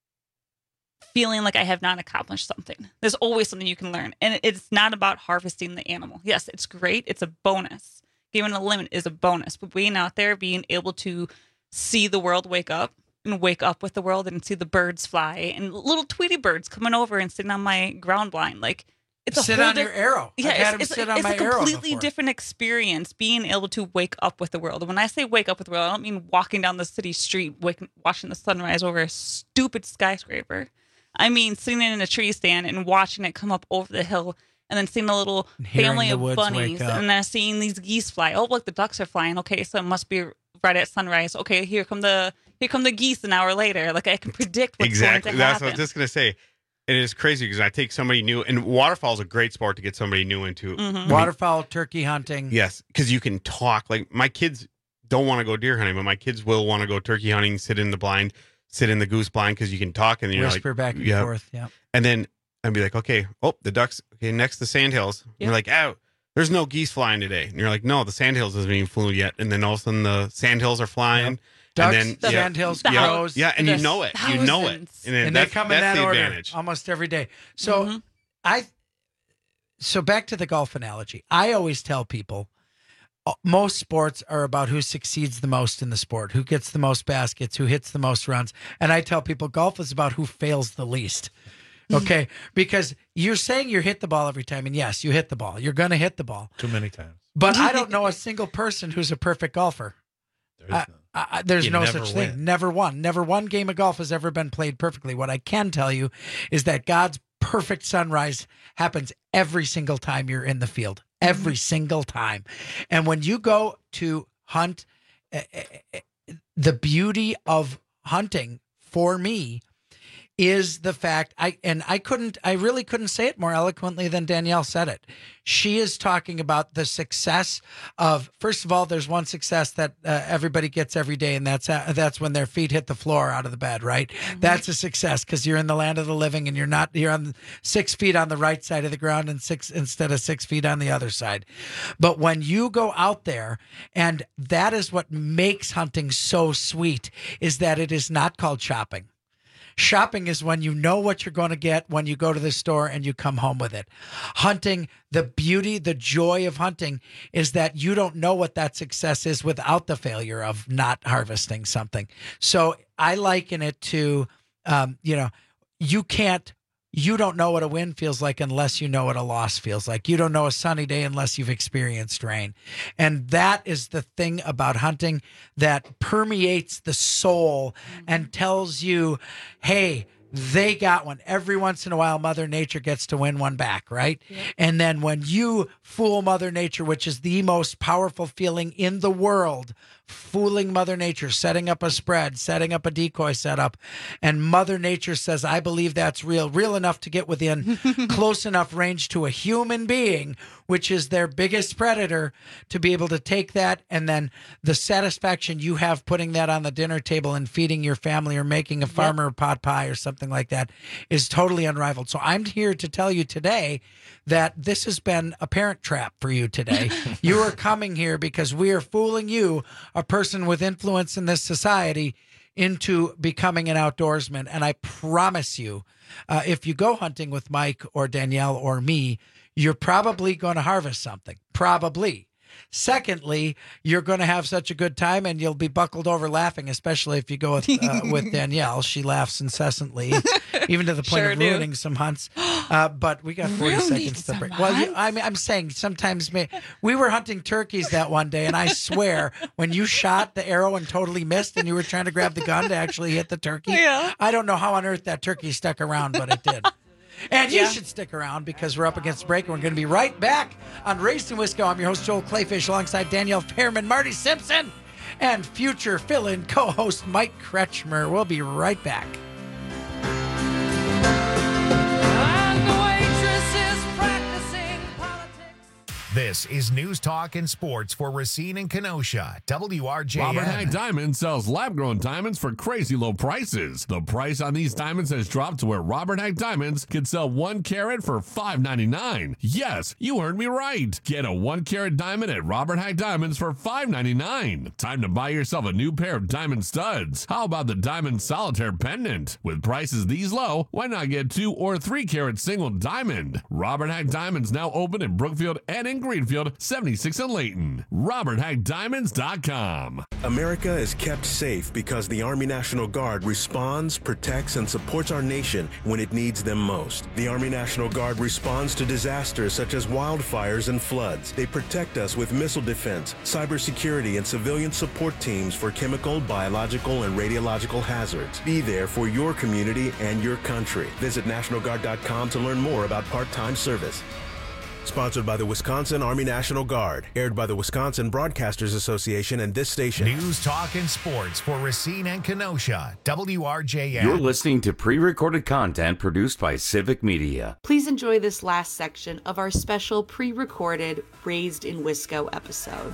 feeling like I have not accomplished something. There's always something you can learn. And it's not about harvesting the animal. Yes, it's great. It's a bonus. Giving a limit is a bonus. But being out there, being able to see the world wake up and wake up with the world and see the birds fly and little Tweety birds coming over and sitting on my ground blind. Like, it's a sit whole on your arrow. Yeah, I've had him it's, sit it's, on it's my a arrow completely before. different experience being able to wake up with the world. And when I say wake up with the world, I don't mean walking down the city street, waking, watching the sunrise over a stupid skyscraper. I mean sitting in a tree stand and watching it come up over the hill, and then seeing the little Hearing family the of woods bunnies, wake up. and then seeing these geese fly. Oh, look, the ducks are flying. Okay, so it must be right at sunrise. Okay, here come the here come the geese an hour later. Like, I can predict what's exactly. going to That's happen. what I was just gonna say. It is crazy because I take somebody new, and waterfowl is a great sport to get somebody new into. Mm-hmm. I mean, Waterfowl, turkey hunting. yes, because you can talk. Like, my kids don't want to go deer hunting, but my kids will want to go turkey hunting, sit in the blind, sit in the goose blind, because you can talk and you're Whisper like, back and yeah. forth. Yeah. And then I'd be like, okay, oh, the ducks. Okay, next the sandhills. And Yeah. You're like, oh, there's no geese flying today. And you're like, no, the sandhills hasn't even flew yet. And then all of a sudden the sandhills are flying. Yep. Ducks, and then sandhills, yeah, crows. yeah, and you There's know it. You know it. thousands. And, then And they that's, come in that's that the order advantage. almost every day. So Mhm. I, so back to the golf analogy. I always tell people, uh, most sports are about who succeeds the most in the sport, who gets the most baskets, who hits the most runs. And I tell people golf is about who fails the least. Okay. Because you're saying you hit the ball every time. And yes, you hit the ball. You're going to hit the ball. Too many times. But I don't know a single person who's a perfect golfer. There is I- none. I, there's You no never such win. thing. Never one. Never one game of golf has ever been played perfectly. What I can tell you is that God's perfect sunrise happens every single time you're in the field. Every single time. And when you go to hunt, eh, eh, eh, the beauty of hunting for me is the fact I and I couldn't I really couldn't say it more eloquently than Danielle said it. She is talking about the success of, first of all, there's one success that uh, everybody gets every day, and that's uh, that's when their feet hit the floor out of the bed, right? Mm-hmm. That's a success because you're in the land of the living and you're not you're on six feet on the right side of the ground and six instead of six feet on the other side. But when you go out there, and that is what makes hunting so sweet, is that it is not called shopping. Shopping is when you know what you're going to get when you go to the store and you come home with it. Hunting, the beauty, the joy of hunting is that you don't know what that success is without the failure of not harvesting something. So I liken it to, um, you know, you can't, you don't know what a win feels like unless you know what a loss feels like. You don't know a sunny day unless you've experienced rain. And that is the thing about hunting that permeates the soul and tells you, hey, they got one. Every once in a while, Mother Nature gets to win one back, right? Yep. And then when you fool Mother Nature, which is the most powerful feeling in the world, fooling Mother Nature, setting up a spread, setting up a decoy setup, and Mother Nature says, I believe that's real, real enough to get within close enough range to a human being, which is their biggest predator, to be able to take that, and then the satisfaction you have putting that on the dinner table and feeding your family or making a farmer yep. pot pie or something like that is totally unrivaled. So I'm here to tell you today that this has been a parent trap for you today. You are coming here because we are fooling you, a person with influence in this society, into becoming an outdoorsman. And I promise you, uh, if you go hunting with Mike or Danielle or me, you're probably going to harvest something. Probably. Secondly, you're going to have such a good time and you'll be buckled over laughing, especially if you go with, uh, with Danielle. She laughs incessantly, even to the point Sure of do. ruining some hunts. Uh, but we got forty Ruining seconds to some break. Well, you, hunts? I mean, I'm saying sometimes may, we were hunting turkeys that one day, and I swear when you shot the arrow and totally missed and you were trying to grab the gun to actually hit the turkey, Yeah. I don't know how on earth that turkey stuck around, but it did. And you Yeah. should stick around because we're up against the break and we're going to be right back on Raised in Wisco. I'm your host, Joel Clayfish, alongside Danielle Pearman, Marty Simpson, and future fill-in co-host Mike Kretschmer. We'll be right back. This is News Talk and Sports for Racine and Kenosha, W R J M. Robert Hagg Diamonds sells lab-grown diamonds for crazy low prices. The price on these diamonds has dropped to where Robert Hagg Diamonds can sell one carat for five ninety-nine. Yes, you heard me right. Get a one carat diamond at Robert Hagg Diamonds for five ninety-nine. Time to buy yourself a new pair of diamond studs. How about the diamond solitaire pendant? With prices these low, why not get two or three carat single diamond? Robert Hagg Diamonds now open in Brookfield and in Greenfield, seventy-six in Layton. Robert Hagg Diamonds dot com. America is kept safe because the Army National Guard responds, protects, and supports our nation when it needs them most. The Army National Guard responds to disasters such as wildfires and floods. They protect us with missile defense, cybersecurity, and civilian support teams for chemical, biological, and radiological hazards. Be there for your community and your country. Visit National Guard dot com to learn more about part-time service. Sponsored by the Wisconsin Army National Guard. Aired by the Wisconsin Broadcasters Association and this station. News, talk, and sports for Racine and Kenosha, W R J M. You're listening to pre-recorded content produced by Civic Media. Please enjoy this last section of our special pre-recorded Raised in Wisco episode.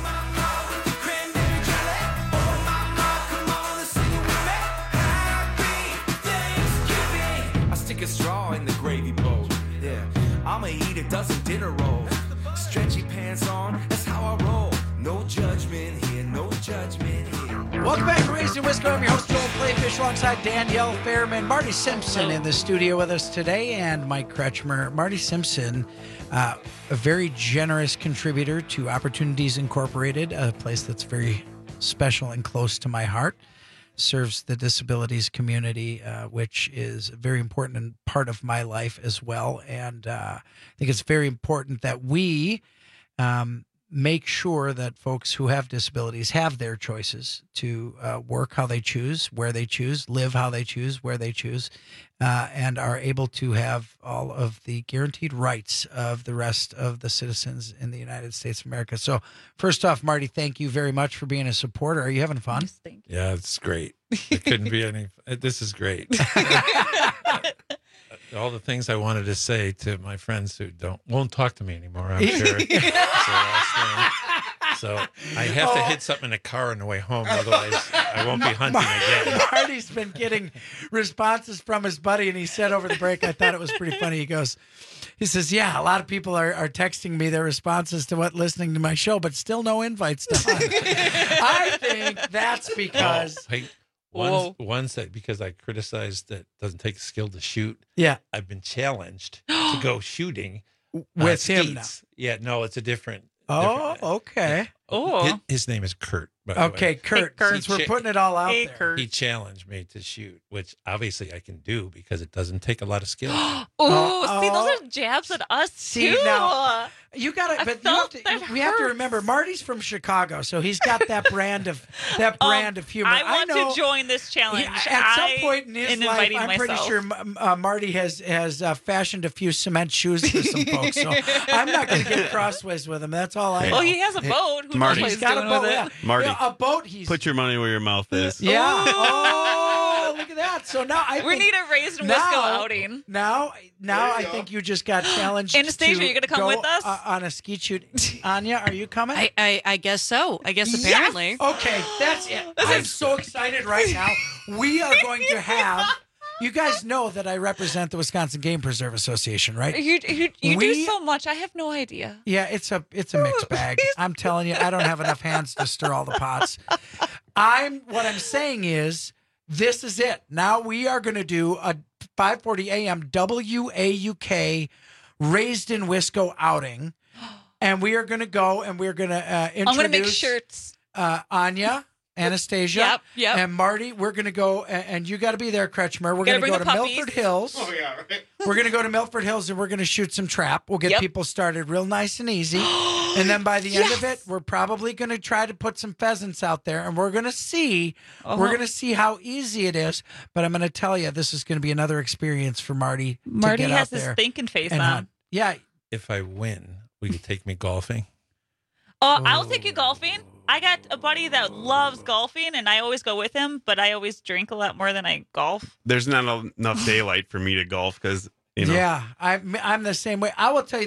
I stick a straw in the gravy bowl. Yeah, I'ma eat a dozen dinner rolls. Stretchy pants on, that's how I roll. No judgment here, no judgment here. Welcome back to Raised in Wisco. I'm your host, Joel Playfish, alongside Danielle Fairman, Marty Simpson in the studio with us today, and Mike Kretschmer. Marty Simpson, uh, a very generous contributor to Opportunities Incorporated, a place that's very special and close to my heart. Serves the disabilities community, uh, which is a very important and part of my life as well. And uh, I think it's very important that we um, make sure that folks who have disabilities have their choices to uh, work how they choose, where they choose, live how they choose, where they choose, uh, and are able to have all of the guaranteed rights of the rest of the citizens in the United States of America. So first off, Marty, thank you very much for being a supporter. Are you having fun? Yes, thank you. Yeah, it's great. It couldn't be any. This is great. All the things I wanted to say to my friends who don't won't talk to me anymore. I'm sure. so, so I have to hit something in the car on the way home, otherwise I won't be hunting again. Marty's been getting responses from his buddy, and he said over the break, I thought it was pretty funny. He goes, he says, yeah, a lot of people are, are texting me their responses to what listening to my show, but still no invites to hunt. I think that's because... Oh, hey. One's, one's that because I criticized that it doesn't take skill to shoot. Yeah. I've been challenged to go shooting with uh, him now. Yeah, no, it's a different. Oh, different, okay. Oh, his, his name is Kurt. By the okay, way. Kurt. Hey, Kurt. Since we're putting it all out Hey, there. Kurt. He challenged me to shoot, which obviously I can do because it doesn't take a lot of skill. oh, Oh, see, oh. those are jabs at us See, too. now- You got to, I but you have felt to, that we have to hurts. remember Marty's from Chicago, so he's got that brand of that brand Um, of humor. I want know, to join this challenge. He- at some I point in his am life, inviting I'm pretty myself. sure M- uh, Marty has has uh, fashioned a few cement shoes for some folks. So I'm not going to get crossways with him. That's all I know. Well, he has a boat. Who Marty. knows He's what got a he's doing boat. with Yeah. it? Marty, Yeah, a boat. He's Put your money where your mouth is. yeah. Oh, look at that. So now I We think need a Raised in now- Wisco outing. Now, now I think you just got challenged. Anastasia, to you gonna come go, with us? uh, on a ski shoot? Anya, are you coming? I, I, I guess so. I guess apparently. Okay, that's it. I'm so excited right now. We are going to have. You guys know that I represent the Wisconsin Game Preserve Association, right? You, you, you do We- so much. I have no idea. Yeah, it's a it's a mixed bag. I'm telling you, I don't have enough hands to stir all the pots. I'm what I'm saying is this is it. Now we are going to do a five forty a.m. W A U K Raised in Wisco outing, and we are going to go and we're going to uh, introduce. I'm going to make shirts. Uh, Anya, Anastasia, Yep, yep. and Marty. We're going to go, and, and you got to be there, Kretschmer. We're Gotta going to go bring to the puppies. Milford Hills. Oh, yeah, right. We're going to go to Milford Hills, and we're going to shoot some trap. We'll get Yep. people started real nice and easy. And then by the end of Yes. it, we're probably going to try to put some pheasants out there, and we're going to see, Uh-huh. we're going to see how easy it is. But I'm going to tell you, this is going to be another experience for Marty. Marty to get has out his there thinking face and on. hunt. Yeah. If I win, will you take me golfing? Uh, I'll take you golfing. I got a buddy that loves golfing, and I always go with him, but I always drink a lot more than I golf. There's not enough daylight for me to golf because, you know. Yeah, I'm, I'm the same way. I will tell you this.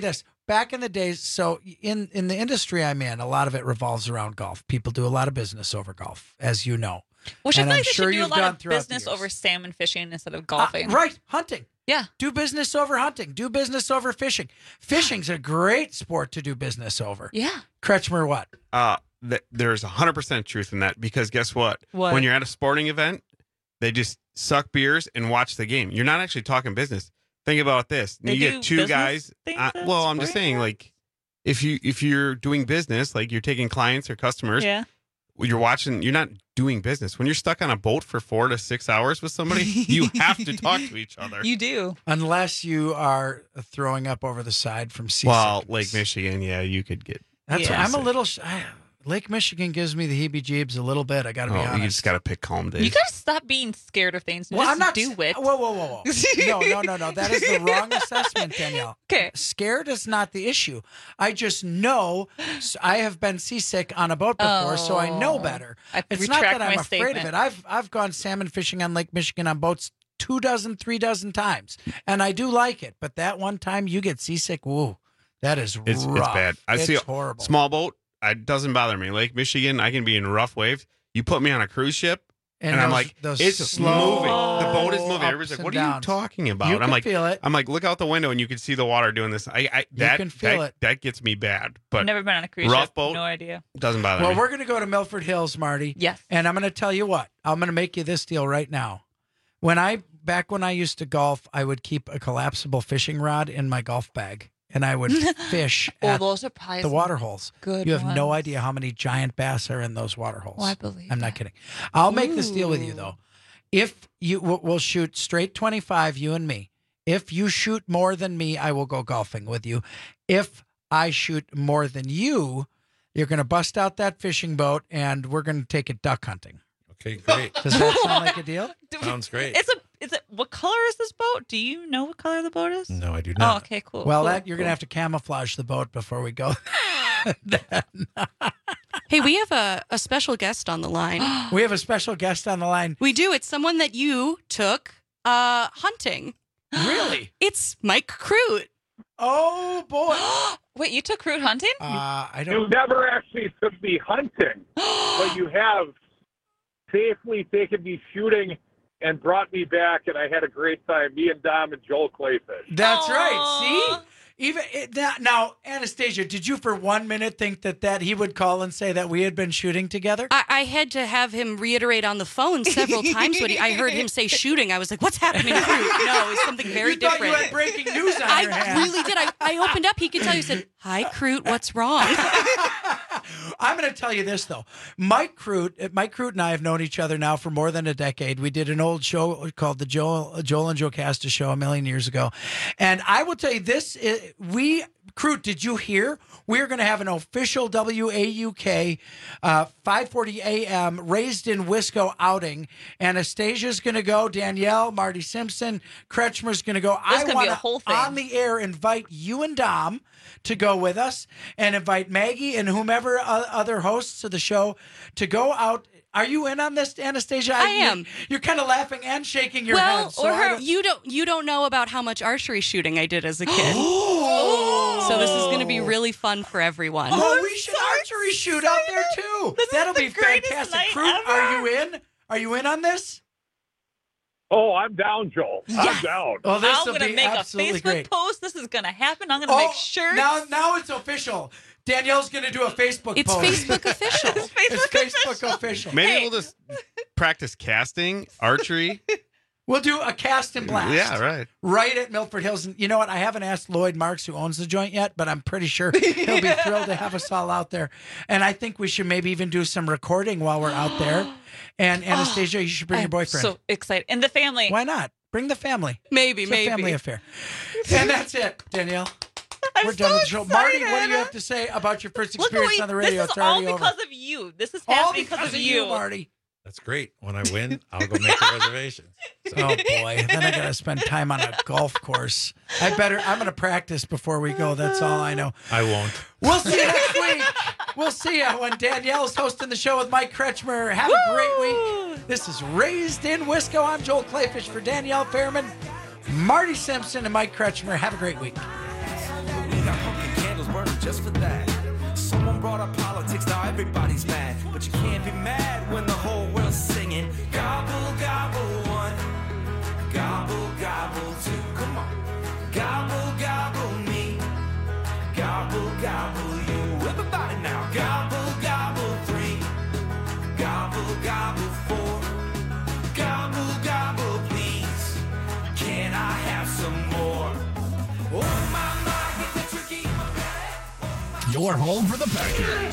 back in the days, so in, in the industry I'm in, a lot of it revolves around golf. People do a lot of business over golf, as you know. Which I And feel I'm like they sure should do a you've lot gone of throughout the business years. over salmon fishing instead of Uh, golfing. right, hunting. Yeah. Do business over hunting. Do business over fishing. Fishing's a great sport to do business over. Yeah. Kretschmer, what? Uh, th- there's one hundred percent truth in that because guess what? What? When you're at a sporting event, they just suck beers and watch the game. You're not actually talking business. Think about this. They you do get two business guys. things Uh, at well, I'm just sporting saying, like, if you if you're doing business, like you're taking clients or customers, Yeah. you're watching. You're not doing business. When you're stuck on a boat for four to six hours with somebody, you have to talk to each other. You do. Unless you are throwing up over the side from seasickness. Well, Lake Michigan, yeah, you could get. That's Yeah. I'm a little. sh- I, Lake Michigan gives me the heebie-jeebs a little bit. I got to Oh, be you honest. just got to pick calm days. You gotta stop being scared of things. And Well, just I'm not. do it. Whoa, whoa, whoa, whoa! No, no, no, no. That is the wrong assessment, Danielle. Okay. Scared is not the issue. I just know. I have been seasick on a boat before, so I know Oh. better. I It's not retract that I'm my afraid of statement. it. I've I've gone salmon fishing on Lake Michigan on boats two dozen, three dozen times, and I do like it. But that one time you get seasick, woo, that is It's, rough. it's bad. I it's see a horrible. small boat. It doesn't bother me. Lake Michigan, I can be in rough waves. You put me on a cruise ship, and, I'm those- like, those it's slow moving. The boat is moving. ups Everybody's like, and what are you downs. talking about? You I'm can like, feel it. I'm like, look out the window, and you can see the water doing this. I, I that can feel that, it. that gets me bad. I've But never been on a cruise rough ship. boat, No idea. doesn't bother Well, me. we're going to go to Milford Hills, Marty. Yes. And I'm going to tell you what. I'm going to make you this deal right now. When I back when I used to golf, I would keep a collapsible fishing rod in my golf bag, and I would fish Oh, at those are probably the some water holes. good You have no ones. idea how many giant bass are in those water holes. Oh, I believe I'm not that. kidding. I'll make this deal with you Ooh. though. If you we'll we'll shoot straight twenty-five, you and me. If you shoot more than me, I will go golfing with you. If I shoot more than you, you're going to bust out that fishing boat and we're going to take it duck hunting. Okay, great. Does that sound like a deal? Sounds great. It's a. Is it? What color is this boat? Do you know what color the boat is? No, I do Oh, not. okay, cool. Well, cool, that you're going cool. to have to camouflage the boat before we go. Hey, we have a, a special guest on the line. We have a special guest on the line. We do. It's someone that you took uh, hunting. Really? It's Mike Crute. Oh boy! Wait, you took root hunting? Uh, I You don't. never actually took me hunting, but you have safely taken me shooting and brought me back, and I had a great time. Me and Dom and Joel Clayfish. That's Aw. right. See, even it, that, now, Anastasia, did you for one minute think that that he would call and say that we had been shooting together? I, I had to have him reiterate on the phone several times when he, I heard him say shooting. I was like, what's happening, Crute? No, it was something very you thought different. you had breaking news on your I hands. really did. I, I opened up. He could tell you, said, hi, Crute, what's wrong? I'm going to tell you this though, Mike Crute, Mike Crute and I have known each other now for more than a decade. We did an old show called the Joel Joel and Joe Casta Show a million years ago, and I will tell you this: is, we Crute, did you hear? We're going to have an official W A U K uh, five forty A M Raised in Wisco outing. Anastasia's going to go. Danielle, Marty Simpson, Kretschmer's going to go. This is I gonna be want a whole thing. on the air invite you and Dom to go with us, and invite Maggie and whomever uh, other hosts of the show to go out. Are you in on this, Anastasia? I you- am. You're kind of laughing and shaking your well, head. so or I her, don't- you don't you don't know about how much archery shooting I did as a kid. So this is going to be really fun for everyone. Oh, we should archery shoot out there too. This is That'll the be greatest fantastic. night Crute, ever. are you in? Are you in on this? Oh, I'm down, Joel. Yes. I'm down. Oh, this I'm will gonna be make a absolutely Facebook great. post. This is gonna happen. I'm gonna Oh, make sure. now, now it's official. Danielle's going to do a Facebook It's post. Facebook official. It's Facebook official. Maybe Hey. we'll just practice casting, archery. We'll do a cast and blast. Yeah, right. Right at Milford Hills. And you know what? I haven't asked Lloyd Marks, who owns the joint yet, but I'm pretty sure he'll be thrilled to have us all out there. And I think we should maybe even do some recording while we're out there. And Anastasia, you should bring your I'm boyfriend. so excited. And the family. Why not? Bring the family. Maybe, It's maybe. a family affair. And that's it, Danielle. I'm We're so done with the show. Marty, what do excited. you have to say about your first Look experience what on the we, radio? This It's is all already because over. of you. This is All happening because because of of you, you. Marty. That's great. When I win, I'll go make the reservations. So, Oh boy, then I gotta spend time on a golf course. I better. I'm gonna practice before we go. That's all I know. I won't. We'll see you next week. We'll see you when Danielle's hosting the show with Mike Kretschmer. Have a great week. This is Raised in Wisco. I'm Joel Clayfish for Danielle Fairman, Marty Simpson, and Mike Kretschmer. Have a great week. We got pumpkin just for that. Someone brought up politics, now everybody's mad. But you can't be mad when the whole world's singing. Gobble, gobble, one. Gobble, gobble, two. Come on. Gobble, gobble, me. Gobble, gobble, you. Everybody now. Gobble, gobble, three. Gobble, gobble, four. Gobble, gobble, please. Can I have some more? Oh, my, my, get the tricky. You're home for the Packers.